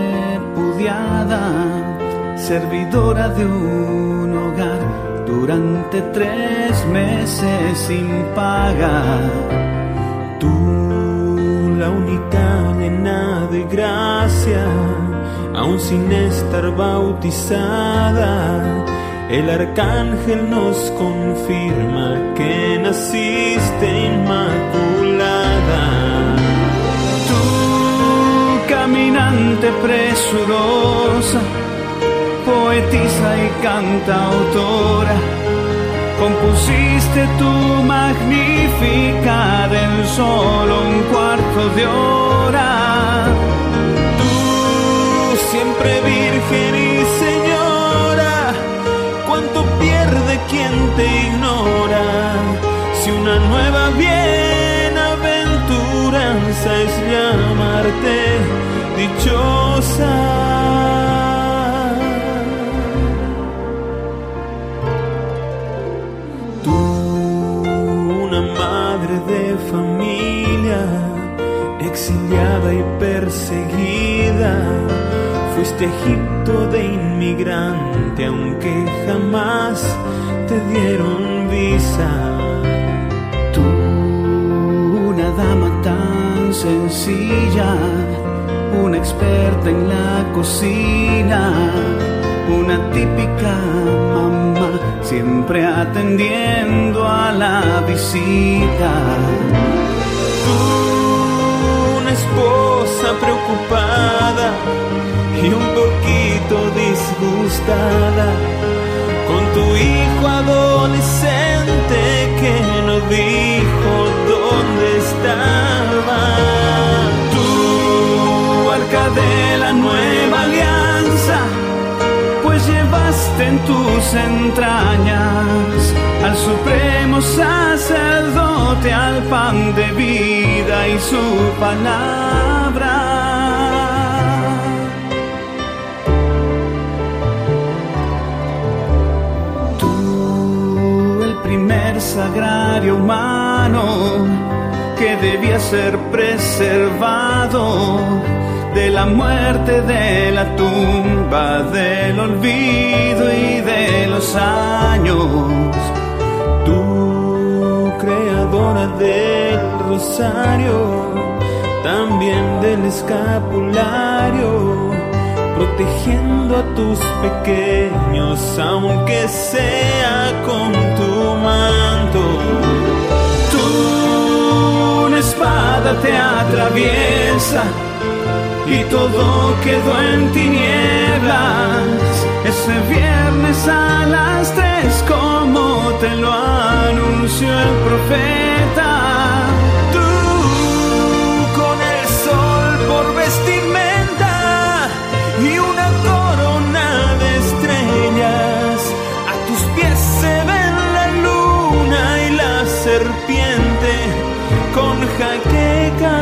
repudiada, servidora de un hogar durante tres meses sin paga. Tú, la única nena de gracia, aún sin estar bautizada, el arcángel nos confirma que naciste inmaculada. Tú, caminante presurosa, poetisa y cantautora, compusiste tu Magnificat en solo un cuarto de hora. Tú, siempre virgen y señora, cuánto pierde quien te ignora, si una nueva bienaventuranza es llamarte dichosa. Exiliada y perseguida, fuiste a Egipto de inmigrante, aunque jamás te dieron visa. Tú, una dama tan sencilla, una experta en la cocina, una típica mamá, siempre atendiendo a la visita. Tú, esposa preocupada y un poquito disgustada, con tu hijo adolescente que no dijo dónde estaba. Tú, arca de la nueva alianza, pues llevaste en tus entrañas al supremo sacerdote, al pan de vida y su palabra. Tú, el primer sagrario humano que debía ser preservado de la muerte, de la tumba, del olvido y de los años. Tú, creadora del rosario, también del escapulario, protegiendo a tus pequeños, aunque sea con tu manto. Tú, una espada te atraviesa y todo quedó en tinieblas. Ese viernes a las tres, como te lo anunció el profeta. Tú, con el sol por vestimenta y una corona de estrellas, a tus pies se ven la luna y la serpiente con jaqueca.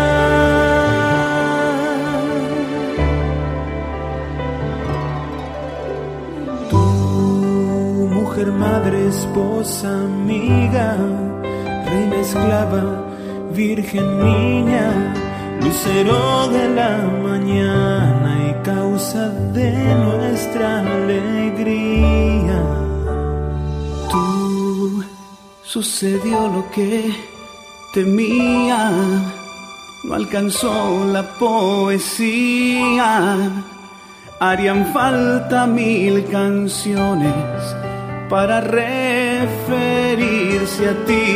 Madre, esposa, amiga, reina, esclava, virgen, niña, lucero de la mañana y causa de nuestra alegría. Tú, sucedió lo que temía, no alcanzó la poesía, harían falta mil canciones para referirse a ti,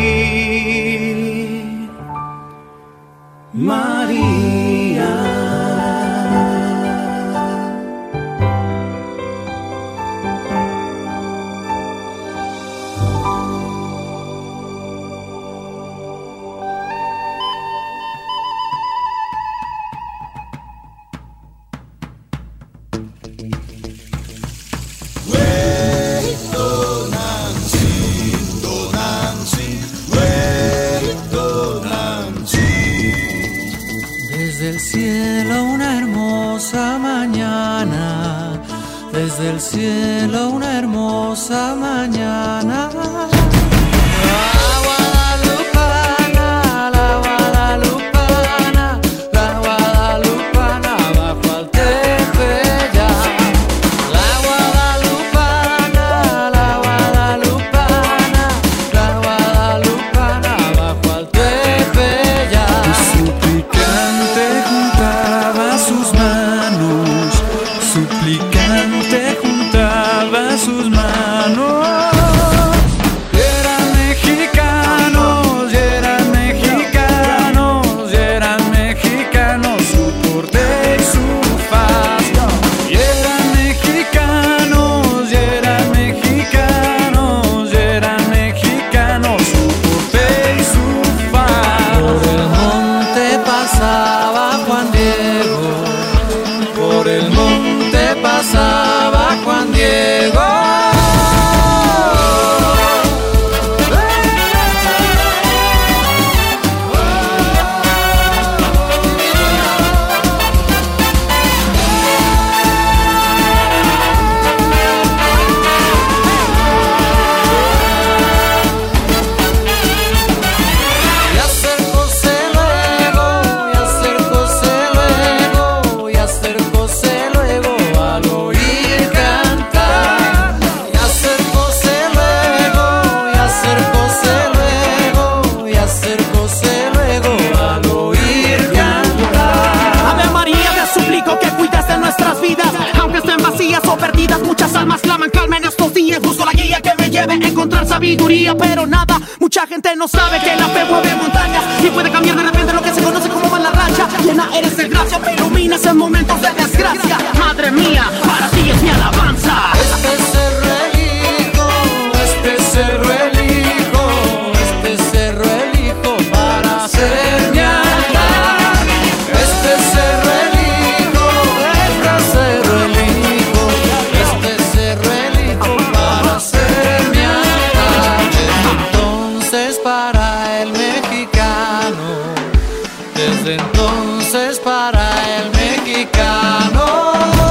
María. Desde el cielo una hermosa mañana, la guadalupana, lleve a encontrar sabiduría, pero nada, mucha gente no sabe que la fe mueve montañas y puede cambiar de repente lo que se conoce como mala racha. Llena eres de gracia, me iluminas en momentos de desgracia. Madre mía, para ti es mi alabanza. Este cerro elijo, este cerro elijo, este cerro elijo para ser mi altar. Este cerro elijo, este cerro elijo, este cerro elijo para ser mi altar. Desde entonces para el mexicano, desde entonces para el mexicano.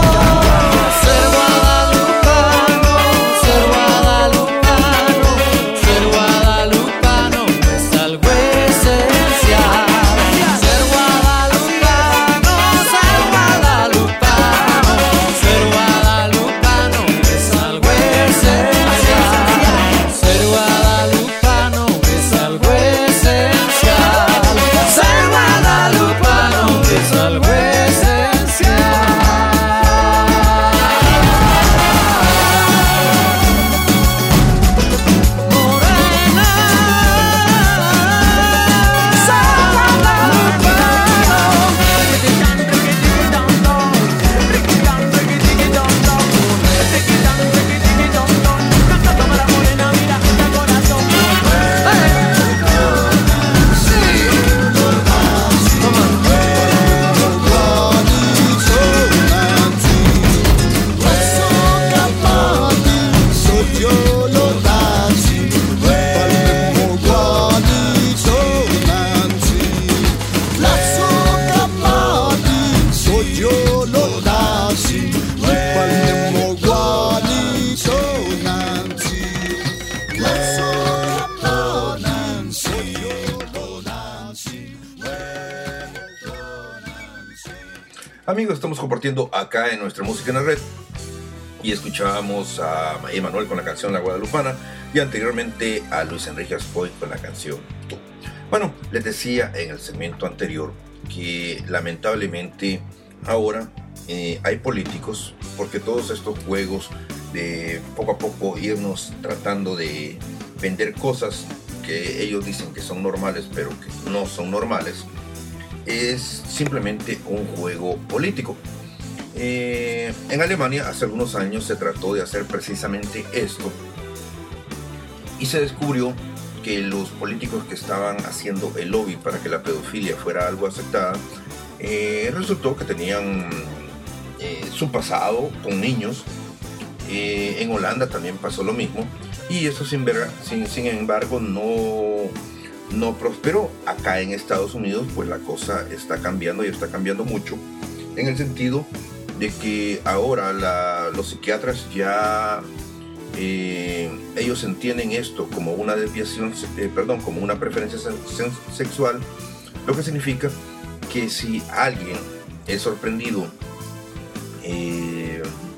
Amigos, estamos compartiendo acá en nuestra música en la red y escuchábamos a Emanuel con la canción La Guadalupana y anteriormente a Luis Enrique Aspoy con la canción Tú. Bueno, les decía en el segmento anterior que lamentablemente ahora eh, hay políticos, porque todos estos juegos de poco a poco irnos tratando de vender cosas que ellos dicen que son normales pero que no son normales, es simplemente un juego político. Eh, en Alemania hace algunos años se trató de hacer precisamente esto y se descubrió que los políticos que estaban haciendo el lobby para que la pedofilia fuera algo aceptada, eh, resultó que tenían eh, su pasado con niños. Eh, en Holanda también pasó lo mismo y eso sin, ver, sin, sin embargo no no prosperó. Acá en Estados Unidos pues la cosa está cambiando y está cambiando mucho, en el sentido de que ahora la, los psiquiatras ya eh, ellos entienden esto como una desviación, eh, perdón, como una preferencia sexual, lo que significa que si alguien es sorprendido eh,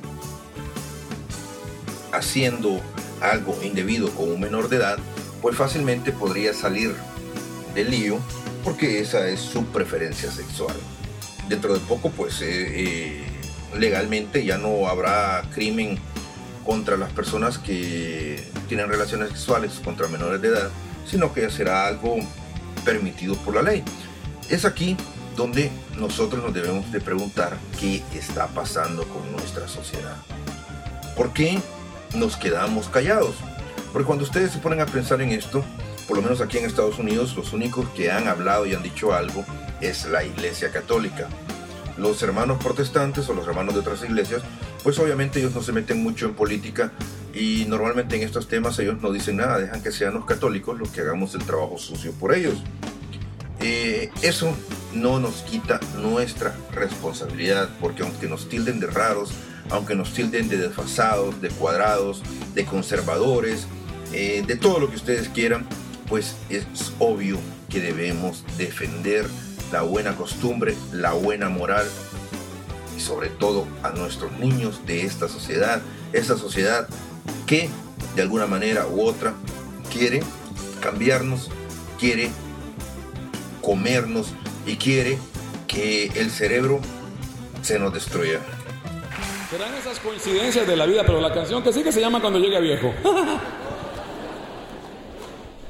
haciendo algo indebido con un menor de edad, pues fácilmente podría salir del lío porque esa es su preferencia sexual. Dentro de poco pues eh, eh, legalmente ya no habrá crimen contra las personas que tienen relaciones sexuales contra menores de edad, sino que ya será algo permitido por la ley. Es aquí donde nosotros nos debemos de preguntar qué está pasando con nuestra sociedad. ¿Por qué nos quedamos callados? Porque cuando ustedes se ponen a pensar en esto, por lo menos aquí en Estados Unidos, los únicos que han hablado y han dicho algo es la Iglesia Católica. Los hermanos protestantes o los hermanos de otras iglesias, pues obviamente ellos no se meten mucho en política y normalmente en estos temas ellos no dicen nada, dejan que sean los católicos los que hagamos el trabajo sucio por ellos. Eh, eso no nos quita nuestra responsabilidad, porque aunque nos tilden de raros, aunque nos tilden de desfasados, de cuadrados, de conservadores, eh, de todo lo que ustedes quieran, pues es obvio que debemos defender la buena costumbre, la buena moral y sobre todo a nuestros niños de esta sociedad, esta sociedad que de alguna manera u otra quiere cambiarnos, quiere comernos y quiere que el cerebro se nos destruya. Serán esas coincidencias de la vida, pero la canción que sigue se llama Cuando llegue a viejo.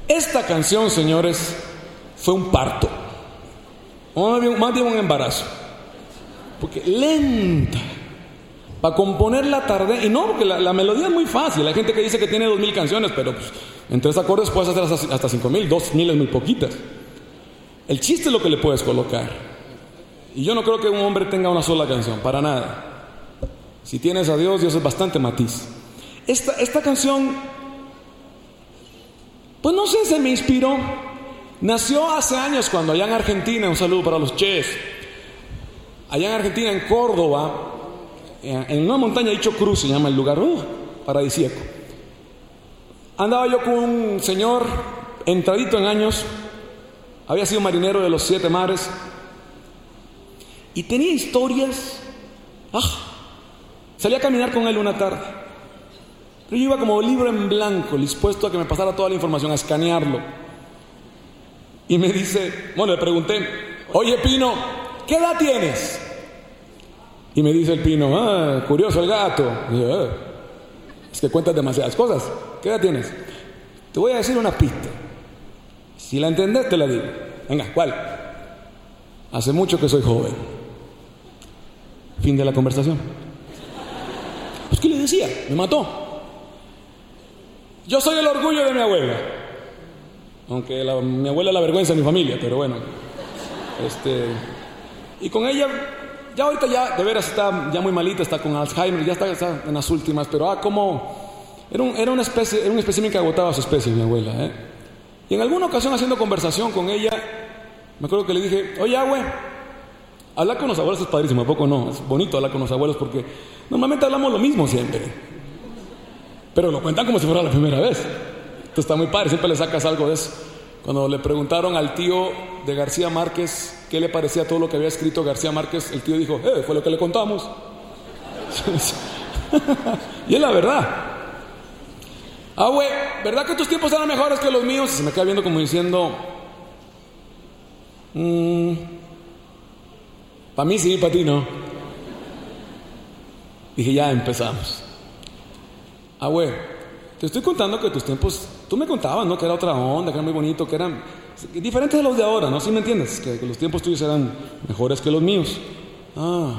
Esta canción, señores, fue un parto. O más bien, más bien un embarazo. Porque lenta. Para componerla tardé. Y no, porque la, la melodía es muy fácil. Hay gente que dice que tiene dos mil canciones, pero pues, en tres acordes puedes hacer hasta, hasta cinco mil. Dos mil es muy poquitas. El chiste es lo que le puedes colocar. Y yo no creo que un hombre tenga una sola canción, para nada. Si tienes a Dios, Dios es bastante matiz. Esta, esta canción, pues no sé, se me inspiró. Nació hace años cuando allá en Argentina, un saludo para los Ches, allá en Argentina, en Córdoba, en una montaña dicho Cruz, se llama el lugar, uh, paradisíaco. Andaba yo con un señor entradito en años, había sido marinero de los siete mares y tenía historias. ¡Ah! Salí a caminar con él una tarde, pero yo iba como libro en blanco, dispuesto a que me pasara toda la información, a escanearlo. Y me dice, bueno, le pregunté, oye Pino, ¿qué edad tienes? Y me dice el Pino, ah, curioso el gato. Y yo, ah, es que cuentas demasiadas cosas. ¿Qué edad tienes? Te voy a decir una pista. Si la entendés, te la digo. Venga, ¿cuál? Hace mucho que soy joven. Fin de la conversación. Pues, ¿qué le decía? Me mató. Yo soy el orgullo de mi abuela. Aunque la, mi abuela es la vergüenza de mi familia, pero bueno. Este, y con ella, ya ahorita ya, de veras está ya muy malita, está con Alzheimer, ya está, está en las últimas, pero ah, como, era, un, era una especie, era un espécimen que agotaba su especie, mi abuela, ¿eh? Y en alguna ocasión haciendo conversación con ella, me acuerdo que le dije, oye, abue, hablar con los abuelos es padrísimo, ¿a poco no? Es bonito hablar con los abuelos porque normalmente hablamos lo mismo siempre, pero lo cuentan como si fuera la primera vez. Entonces está muy padre, siempre le sacas algo de eso. Cuando le preguntaron al tío de García Márquez qué le parecía todo lo que había escrito García Márquez, el tío dijo, eh, fue lo que le contamos. Y es la verdad. Ah, güey, ¿verdad que tus tiempos eran mejores que los míos? Y se me queda viendo como diciendo, mmm, para mí sí, para ti no. Dije, ya empezamos. Ah, güey, te estoy contando que tus tiempos, tú me contabas, ¿no? Que era otra onda, que era muy bonito, que eran diferentes de los de ahora, ¿no? ¿Sí me entiendes? Que, que los tiempos tuyos eran mejores que los míos. Ah.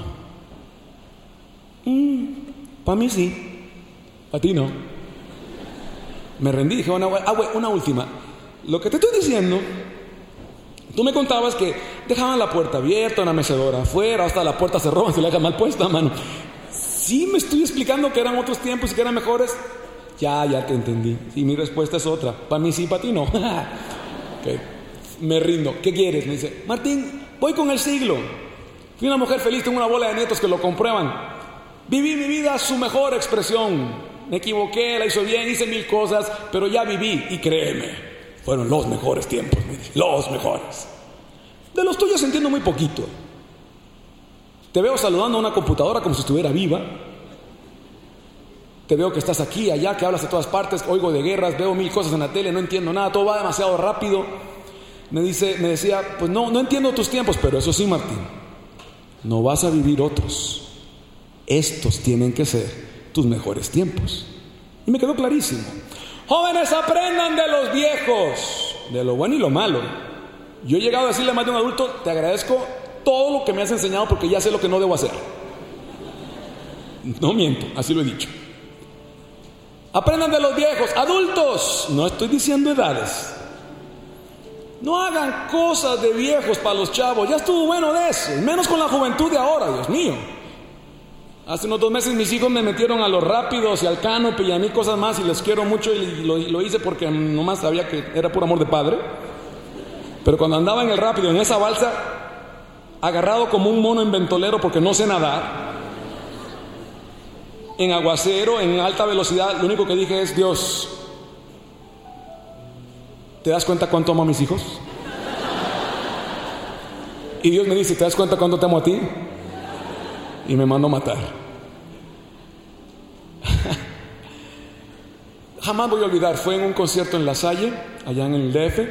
Mm, para mí sí. Para ti no. Me rendí, dije, bueno, ah, güey, una última. Lo que te estoy diciendo, tú me contabas que dejaban la puerta abierta, una mecedora afuera, hasta la puerta se roban si la dejan mal puesta, mano. Sí me estoy explicando que eran otros tiempos y que eran mejores. Ya, ya te entendí. Y mi respuesta es otra. Para mí sí, para ti no. Okay. Me rindo. ¿Qué quieres? Me dice, Martín, voy con el siglo. Fui una mujer feliz, tengo una bola de nietos que lo comprueban. Viví mi vida a su mejor expresión. Me equivoqué, la hice bien, hice mil cosas, pero ya viví. Y créeme, fueron los mejores tiempos. Me dice, los mejores. De los tuyos entiendo muy poquito. Te veo saludando a una computadora como si estuviera viva. Te veo que estás aquí, allá, que hablas de todas partes, oigo de guerras, veo mil cosas en la tele, no entiendo nada, todo va demasiado rápido. Me dice, me decía, pues no, no entiendo tus tiempos, pero eso sí, Martín, no vas a vivir otros. Estos tienen que ser tus mejores tiempos. Y me quedó clarísimo. Jóvenes, aprendan de los viejos, de lo bueno y lo malo. Yo he llegado a decirle a más de un adulto, te agradezco todo lo que me has enseñado porque ya sé lo que no debo hacer. No miento, así lo he dicho. Aprendan de los viejos. Adultos, no estoy diciendo edades, no hagan cosas de viejos para los chavos. Ya estuvo bueno de eso, menos con la juventud de ahora, Dios mío. Hace unos dos meses mis hijos me metieron a los rápidos y al canopy y a mí cosas más, y les quiero mucho y lo, lo hice porque nomás sabía que era puro amor de padre. Pero cuando andaba en el rápido, en esa balsa, agarrado como un mono en ventolero porque no sé nadar, en aguacero, en alta velocidad, lo único que dije es, Dios, ¿te das cuenta cuánto amo a mis hijos? Y Dios me dice, ¿te das cuenta cuánto te amo a ti? Y me mandó matar. Jamás voy a olvidar, fue en un concierto en La Salle, allá en el D F.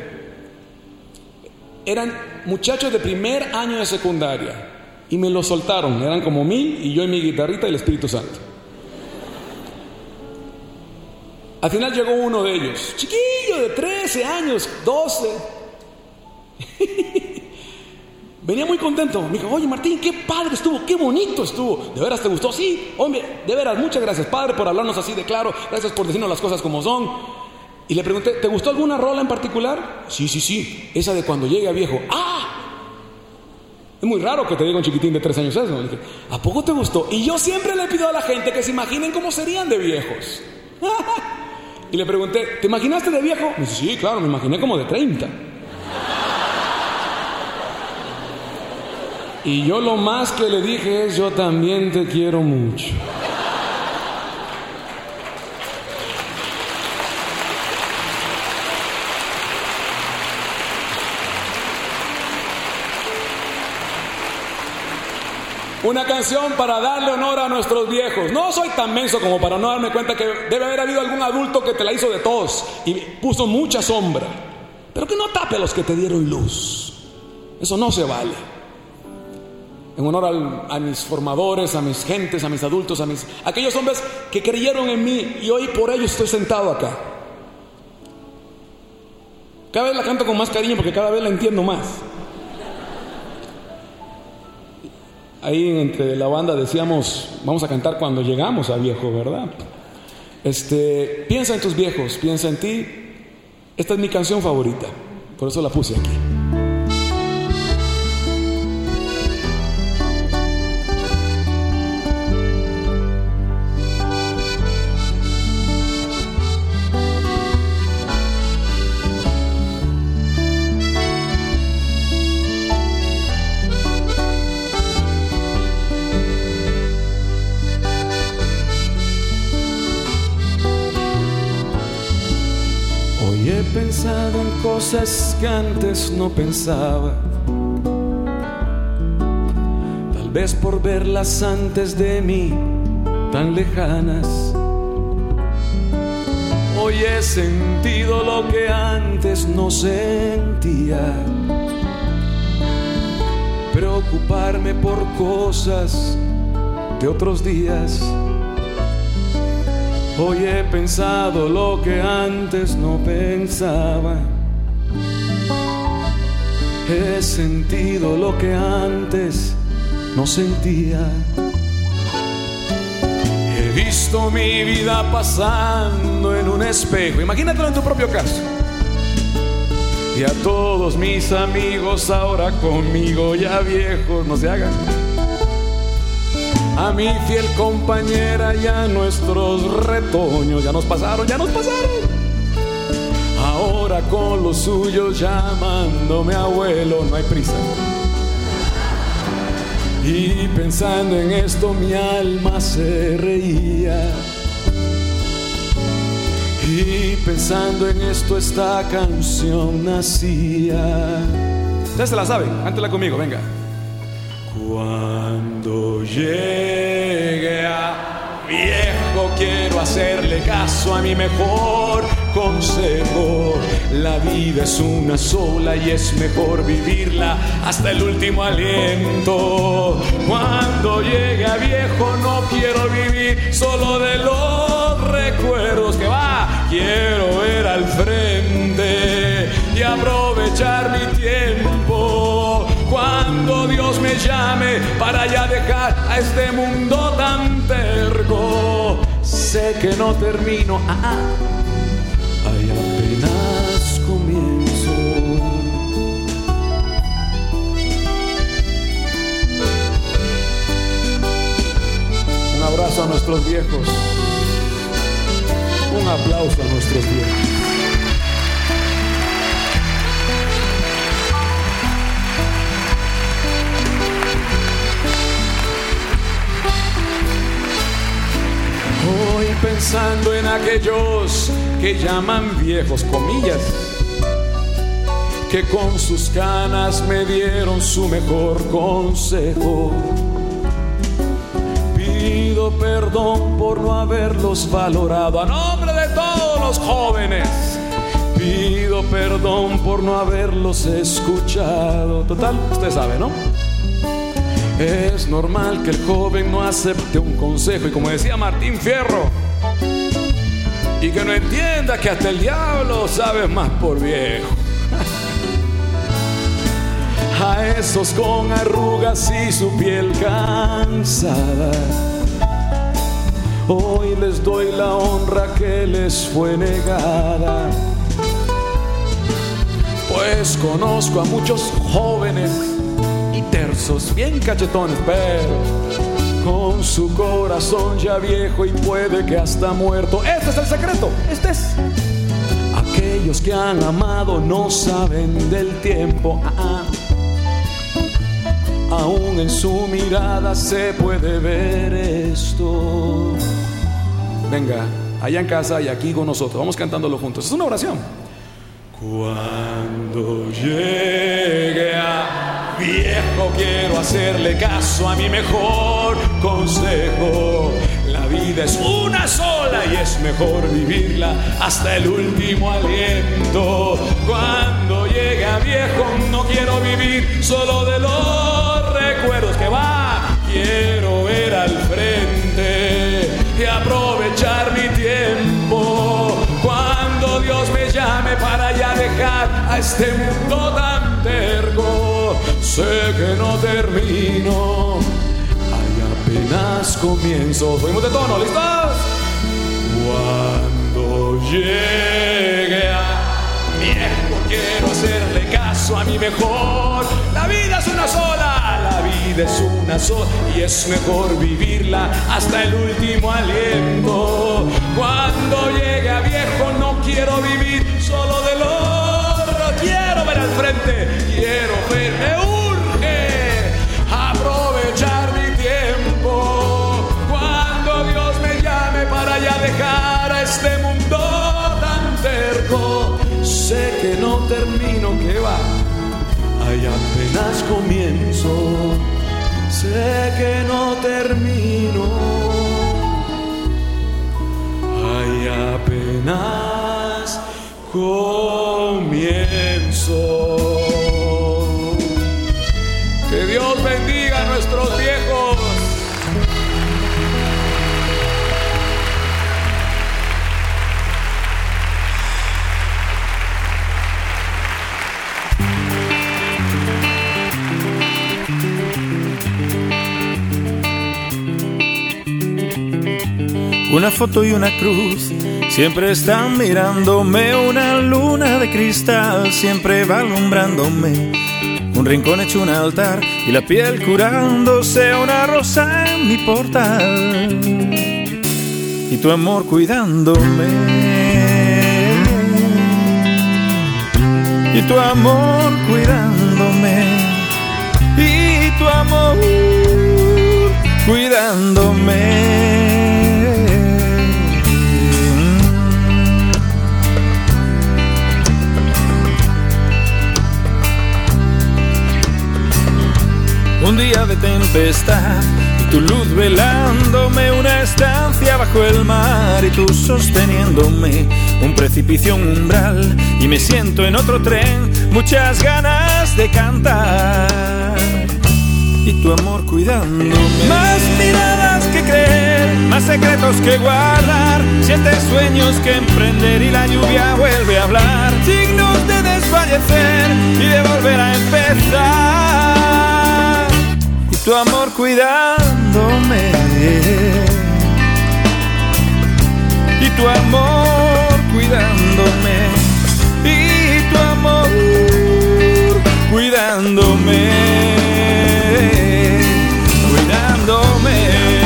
Eran muchachos de primer año de secundaria y me lo soltaron, eran como mil y yo y mi guitarrita y el Espíritu Santo. Al final llegó uno de ellos, chiquillo de trece años, doce. Venía muy contento. Me dijo, oye Martín, qué padre estuvo, qué bonito estuvo. ¿De veras te gustó? Sí, hombre, de veras, muchas gracias, padre, por hablarnos así de claro. Gracias por decirnos las cosas como son. Y le pregunté, ¿te gustó alguna rola en particular? Sí, sí, sí, esa de Cuando llegue a viejo. ¡Ah! Es muy raro que te diga un chiquitín de tres años eso. Le dije, ¿a poco te gustó? Y yo siempre le pido a la gente que se imaginen cómo serían de viejos. Y le pregunté, ¿te imaginaste de viejo? Me dice, sí, claro, me imaginé como de treinta. Y yo lo más que le dije es, yo también te quiero mucho. Una canción para darle honor a nuestros viejos. No soy tan menso como para no darme cuenta que debe haber habido algún adulto que te la hizo de tos y puso mucha sombra. Pero que no tape a los que te dieron luz. Eso no se vale. En honor al, a mis formadores, a mis gentes, a mis adultos, a mis aquellos hombres que creyeron en mí y hoy por ello estoy sentado acá. Cada vez la canto con más cariño porque cada vez la entiendo más. Ahí entre la banda decíamos, vamos a cantar cuando llegamos a viejo, ¿verdad? Este, piensa en tus viejos, piensa en ti. Esta es mi canción favorita, por eso la puse aquí. He pensado en cosas que antes no pensaba, tal vez por verlas antes de mí tan lejanas. Hoy he sentido lo que antes no sentía, preocuparme por cosas de otros días. Hoy he pensado lo que antes no pensaba. He sentido lo que antes no sentía. He visto mi vida pasando en un espejo. Imagínatelo en tu propio caso. Y a todos mis amigos ahora conmigo ya viejos, no se hagan. A mi fiel compañera ya nuestros retoños ya nos pasaron, ya nos pasaron. Ahora con los suyos llamándome abuelo, no hay prisa. Y pensando en esto mi alma se reía. Y pensando en esto esta canción nacía. Ya se la saben, cántela conmigo, venga. Cuando llegue a viejo quiero hacerle caso a mi mejor consejo. La vida es una sola y es mejor vivirla hasta el último aliento. Cuando llegue a viejo no quiero vivir solo de los recuerdos que va. Quiero ver al frente y aprovechar mi tiempo. Cuando Dios me llame para ya dejar a este mundo tan terco. Sé que no termino, ah, ah. Ay, apenas comienzo. Un abrazo a nuestros viejos. Un aplauso a nuestros viejos. Hoy pensando en aquellos que llaman viejos, comillas, que con sus canas me dieron su mejor consejo. Pido perdón por no haberlos valorado a nombre de todos los jóvenes. Pido perdón por no haberlos escuchado. Total, usted sabe, ¿no? Es normal que el joven no acepte un consejo. Y como decía Martín Fierro, y que no entienda que hasta el diablo sabe más por viejo. A esos con arrugas y su piel cansada, hoy les doy la honra que les fue negada. Pues conozco a muchos jóvenes y tersos, bien cachetones, pero con su corazón ya viejo y puede que hasta muerto. Este es el secreto, este es. Aquellos que han amado no saben del tiempo. Ah, ah. Aún en su mirada se puede ver esto. Venga, allá en casa y aquí con nosotros, vamos cantándolo juntos. Es una oración. Cuando llegue a viejo quiero hacerle caso a mi mejor consejo. La vida es una sola y es mejor vivirla hasta el último aliento. Cuando llegue a viejo no quiero vivir solo de los recuerdos que va. Quiero ver al frente y aprovechar mi tiempo. Cuando Dios me llame para ya dejar a este mundo tan terco, sé que no termino, hay apenas comienzo. Subimos de tono, ¿listos? Cuando llegue a viejo quiero hacerle caso a mi mejor. La vida es una sola, la vida es una sola y es mejor vivirla hasta el último aliento. Cuando llegue a viejo no quiero vivir solo del oro, quiero ver al frente, quiero ver, me urge aprovechar mi tiempo. Cuando Dios me llame para ya dejar a este mundo tan terco, sé que no termino, que va, hay apenas comienzo. Sé que no termino, hay apenas comienzo. Que Dios bendiga a nuestros viejos. Una foto y una cruz siempre están mirándome, una luna de cristal siempre va alumbrándome, un rincón hecho un altar y la piel curándose, una rosa en mi portal y tu amor cuidándome, y tu amor cuidándome, y tu amor cuidándome. Un día de tempestad y tu luz velándome, una estancia bajo el mar y tú sosteniéndome, un precipicio, un umbral y me siento en otro tren, muchas ganas de cantar y tu amor cuidándome. Más miradas que creer, más secretos que guardar, siete sueños que emprender y la lluvia vuelve a hablar, signos de desfallecer y de volver a empezar. Tu amor cuidándome, y tu amor cuidándome, y tu amor cuidándome, cuidándome.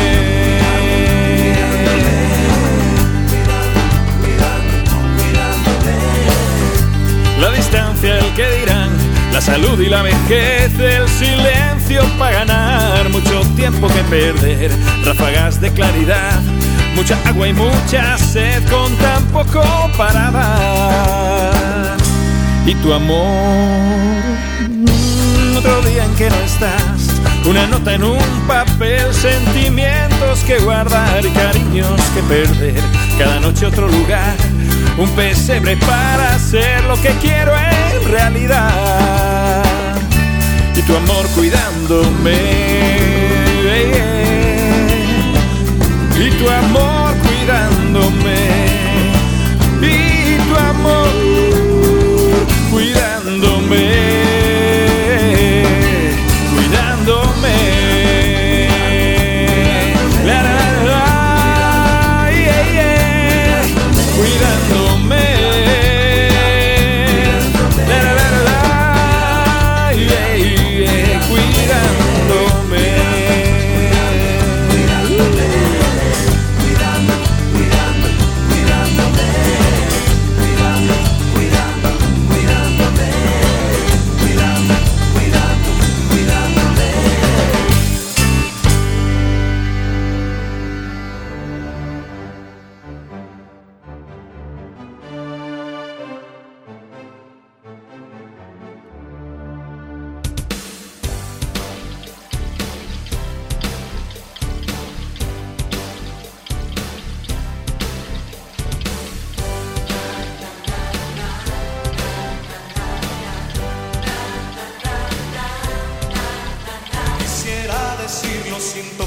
La distancia, el que dirán, la salud y la vejez, el silencio para ganar, mucho tiempo que perder, ráfagas de claridad, mucha agua y mucha sed con tan poco para dar. Y tu amor, otro día en que no estás, una nota en un papel, sentimientos que guardar y cariños que perder, cada noche otro lugar, un pesebre para hacer lo que quiero en realidad. Y tu amor cuidándome, y tu amor cuidándome,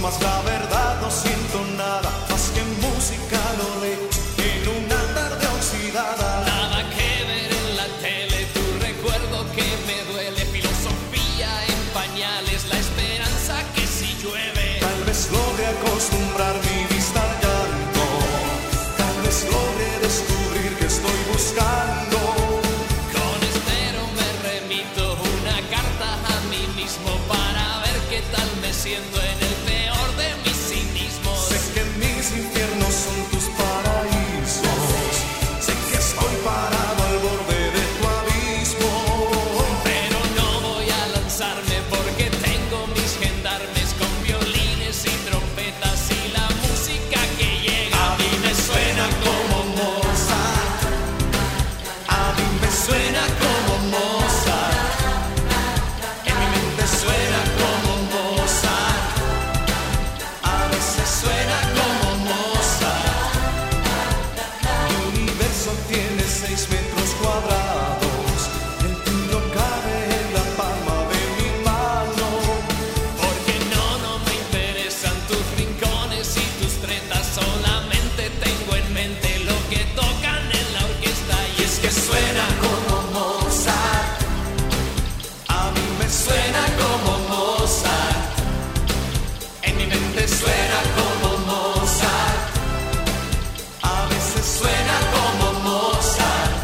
más la verdad no siento nada más que música lo de en una tarde oxidada. Nada que ver en la tele, tu recuerdo que me duele, filosofía en pañales, la esperanza que si llueve. Tal vez logre acostumbrar mi vista al llanto, tal vez logre descubrir que estoy buscando. Con estero me remito una carta a mí mismo para ver qué tal me siento en el peor de mis cinismos. Sé que mis infiernos son tus paraísos, sé que estoy parado al borde de tu abismo, pero no voy a lanzarme porque tengo mis gendarmes con violines y trompetas y la música que llega a mí me suena como Mozart, a mí me suena como Mozart, en mi mente suena como Mozart, a veces suena como Mozart. Mi universo tiene seis metros cuadrados, el tuyo cabe en la palma de mi mano. Porque no, no me interesan tus rincones y tus tretas, solamente tengo en mente lo que tocan en la orquesta y es que Suena como Mozart, a mí me suena como Mozart, en mi mente suena como Mozart, a veces suena como Mozart.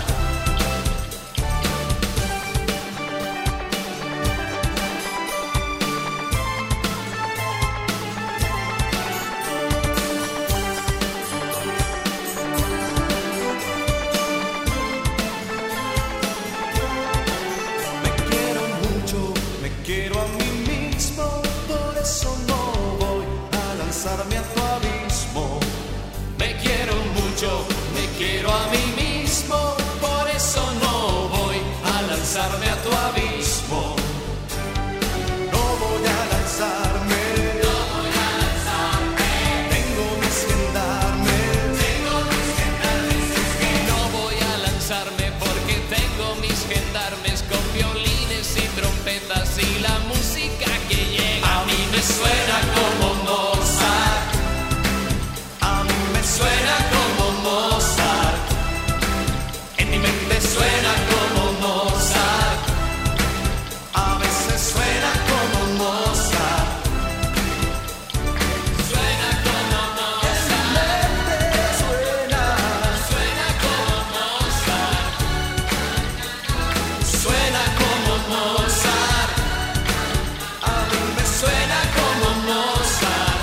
Me quiero mucho, me quiero a mí mismo, por eso no voy a lanzarme a tu abismo. me quiero mucho, me quiero a mí mismo, por eso no voy a lanzarme a tu abismo. No voy a lanzarme, No voy a lanzarme, tengo mis gendarmes, tengo mis gendarmes, no voy a lanzarme porque tengo mis gendarmes con violines y trompetas y la música que llega a mí me suena como Mozart, a mí me suena como Mozart, en mi mente suena como Mozart, a veces suena como Mozart, suena como Mozart, en mi mente suena, suena como Mozart, suena como Mozart, a mí me suena como Mozart,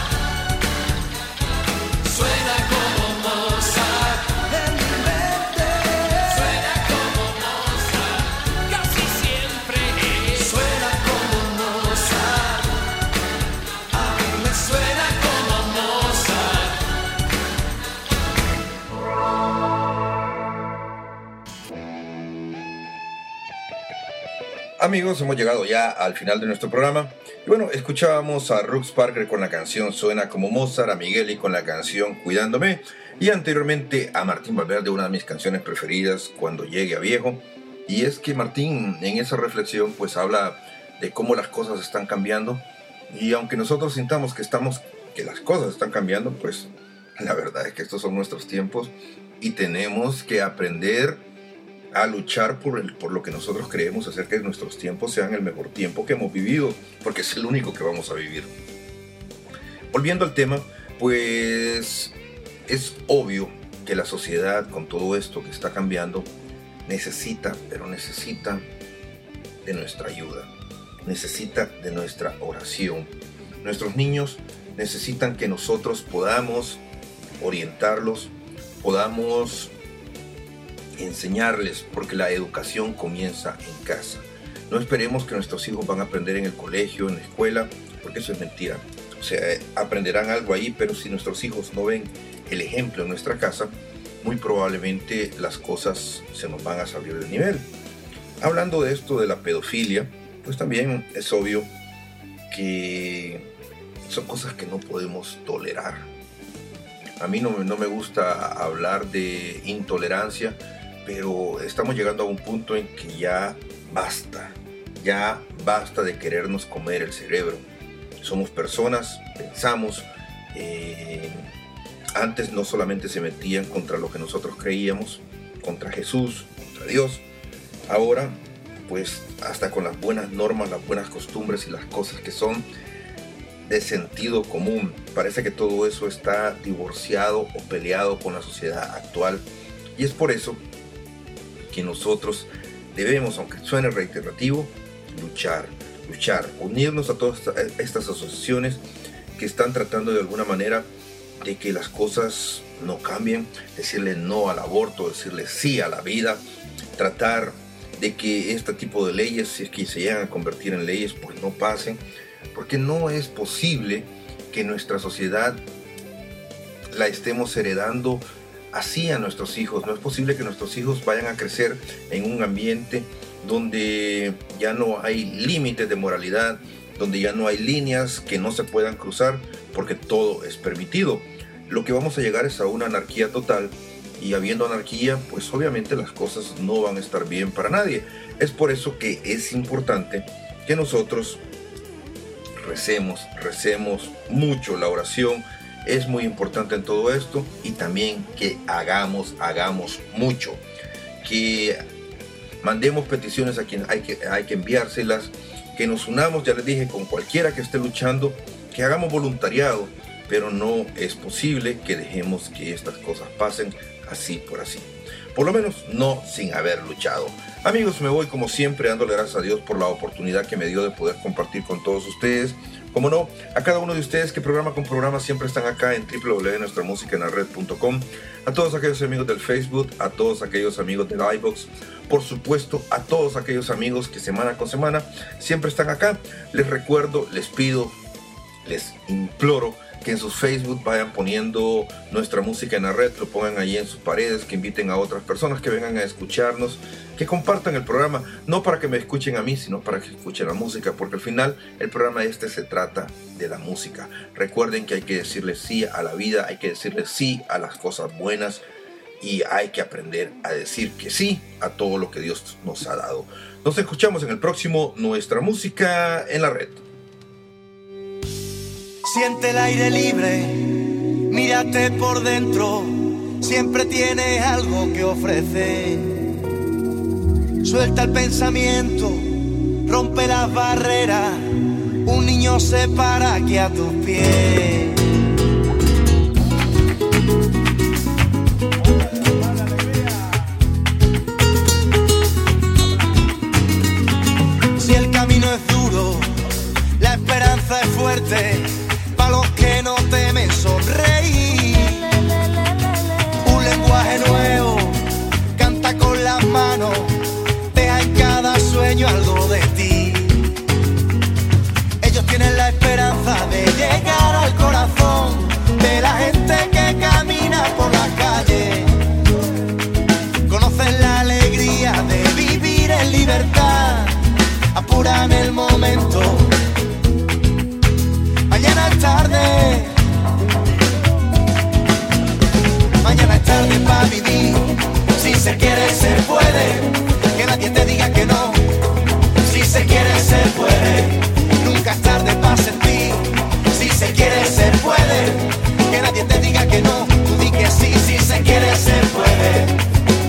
suena como Mozart, en mi mente suena como Mozart, casi siempre suena como Mozart, a mí me suena como Mozart. Amigos, hemos llegado ya al final de nuestro programa. Y bueno, escuchábamos a Ruth Parker con la canción Suena como Mozart, a Migueli con la canción Cuidándome, y anteriormente a Martín Valverde, una de mis canciones preferidas, Cuando llegue a viejo. Y es que Martín en esa reflexión pues habla de cómo las cosas están cambiando, y aunque nosotros sintamos que estamos que las cosas están cambiando, pues la verdad es que estos son nuestros tiempos y tenemos que aprender a luchar por, el, por lo que nosotros creemos, hacer que nuestros tiempos sean el mejor tiempo que hemos vivido, porque es el único que vamos a vivir. Volviendo al tema, pues es obvio que la sociedad, con todo esto que está cambiando, necesita, pero necesita de nuestra ayuda, necesita de nuestra oración. Nuestros niños necesitan que nosotros podamos orientarlos, podamos enseñarles, porque la educación comienza en casa. No esperemos que nuestros hijos van a aprender en el colegio, en la escuela, porque eso es mentira. O sea, aprenderán algo ahí, pero si nuestros hijos no ven el ejemplo en nuestra casa, muy probablemente las cosas se nos van a salir del nivel. Hablando de esto de la pedofilia, pues también es obvio que son cosas que no podemos tolerar. A mí no, no me gusta hablar de intolerancia, pero estamos llegando a un punto en que ya basta, ya basta de querernos comer el cerebro. somos personas, pensamos. Eh, antes no solamente se metían contra lo que nosotros creíamos, contra Jesús, contra Dios. Ahora, pues hasta con las buenas normas, las buenas costumbres y las cosas que son de sentido común, parece que todo eso está divorciado o peleado con la sociedad actual. Y es por eso que nosotros debemos, aunque suene reiterativo, luchar, luchar, unirnos a todas estas asociaciones que están tratando de alguna manera de que las cosas no cambien, decirle no al aborto, decirle sí a la vida, tratar de que este tipo de leyes, si es que se llegan a convertir en leyes, pues no pasen, porque no es posible que nuestra sociedad la estemos heredando así a nuestros hijos. No es posible que nuestros hijos vayan a crecer en un ambiente donde ya no hay límites de moralidad, donde ya no hay líneas que no se puedan cruzar, porque todo es permitido. Lo que vamos a llegar es a una anarquía total, y habiendo anarquía, pues obviamente las cosas no van a estar bien para nadie. Es por eso que es importante que nosotros recemos, recemos mucho. La oración es muy importante en todo esto, y también que hagamos, hagamos mucho, que mandemos peticiones a quien hay que, hay que enviárselas, que nos unamos, ya les dije, con cualquiera que esté luchando, que hagamos voluntariado, pero no es posible que dejemos que estas cosas pasen así por así. Por lo menos no sin haber luchado. Amigos, me voy como siempre dándole gracias a Dios por la oportunidad que me dio de poder compartir con todos ustedes. Como no, a cada uno de ustedes que programa con programa siempre están acá en doble u doble u doble u punto nuestra música en la red punto com. A todos aquellos amigos del Facebook, a todos aquellos amigos del iVoox, por supuesto a todos aquellos amigos que semana con semana siempre están acá. Les recuerdo, les pido, les imploro que en sus Facebook vayan poniendo nuestra música en la red, lo pongan ahí en sus paredes, que inviten a otras personas que vengan a escucharnos, que compartan el programa, no para que me escuchen a mí, sino para que escuchen la música, porque al final el programa este se trata de la música. Recuerden que hay que decirle sí a la vida, hay que decirle sí a las cosas buenas, y hay que aprender a decir que sí a todo lo que Dios nos ha dado. Nos escuchamos en el próximo Nuestra Música en la Red. Siente el aire libre, mírate por dentro, siempre tienes algo que ofrecer. Suelta el pensamiento, rompe las barreras, un niño se para aquí a tus pies. Si el camino es duro, la esperanza es fuerte. Para los que no temen sonreír, un lenguaje nuevo, canta con las manos, deja en cada sueño algo de ti. Ellos tienen la esperanza de llegar al corazón de la gente que camina por la calle. Conocen la alegría de vivir en libertad, apuran el momento. Mañana es tarde, mañana es tarde para vivir. Si se quiere, se puede, que nadie te diga que no. Si se quiere, se puede, nunca es tarde para sentir. Si se quiere, se puede, que nadie te diga que no. Tú di que sí, si se quiere, se puede.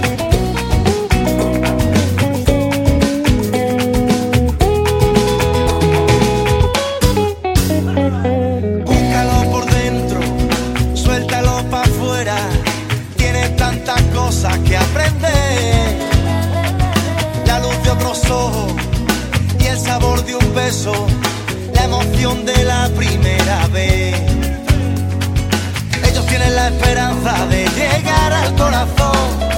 Que aprender la luz de otros ojos y el sabor de un beso, la emoción de la primera vez. Ellos tienen la esperanza de llegar al corazón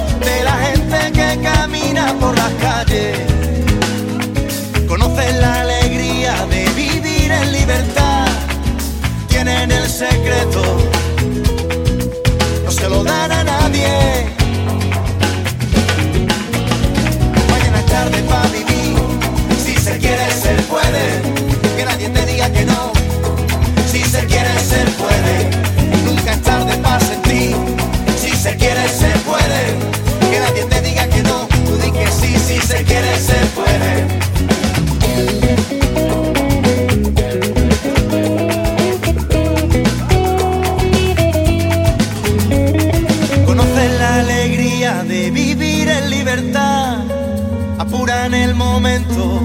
en el momento.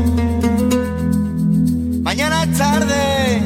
Mañana es tarde.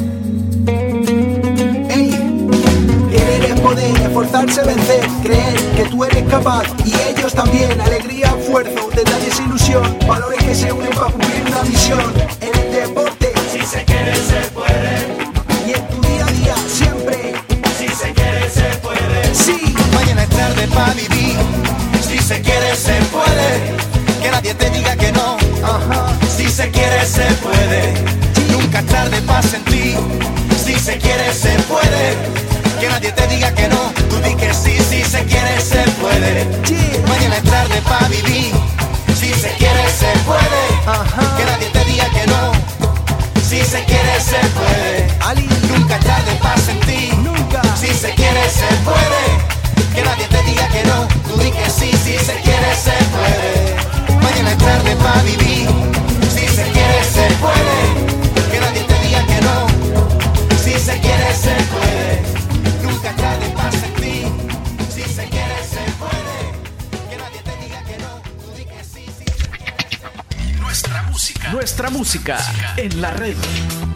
Ey, querer es poder, esforzarse, vencer, creer que tú eres capaz y ellos también. Alegría, esfuerzo, detalles, ilusión, valores que se unen para cumplir una misión. En el deporte, Si se quiere se puede. y en tu día a día, siempre. Si se quiere se puede. Sí, Mañana es tarde para vivir. Si se quiere se puede. Que nadie te diga que no. ajá, Si se quiere se puede. Nunca es tarde para sentir. Si se quiere se puede. Que nadie te diga que no. Tú di que sí, si se quiere se puede. yeah, Mañana es tarde para vivir. Si se quiere se puede. ajá. Que nadie te diga que no. Si se quiere se puede. Ali, Nunca es tarde para sentir. nunca. Si se quiere se puede. Que nadie te diga que no. Tú di que sí, si se quiere se puede. Mañana es tarde para vivir. Si se quiere se puede. Que nadie te diga que no. Si se quiere se puede. Nunca es tarde para sentir. Si se quiere se puede. Que nadie te diga que no. Tú di que sí, si se quiere. Nuestra música. Nuestra música en la red.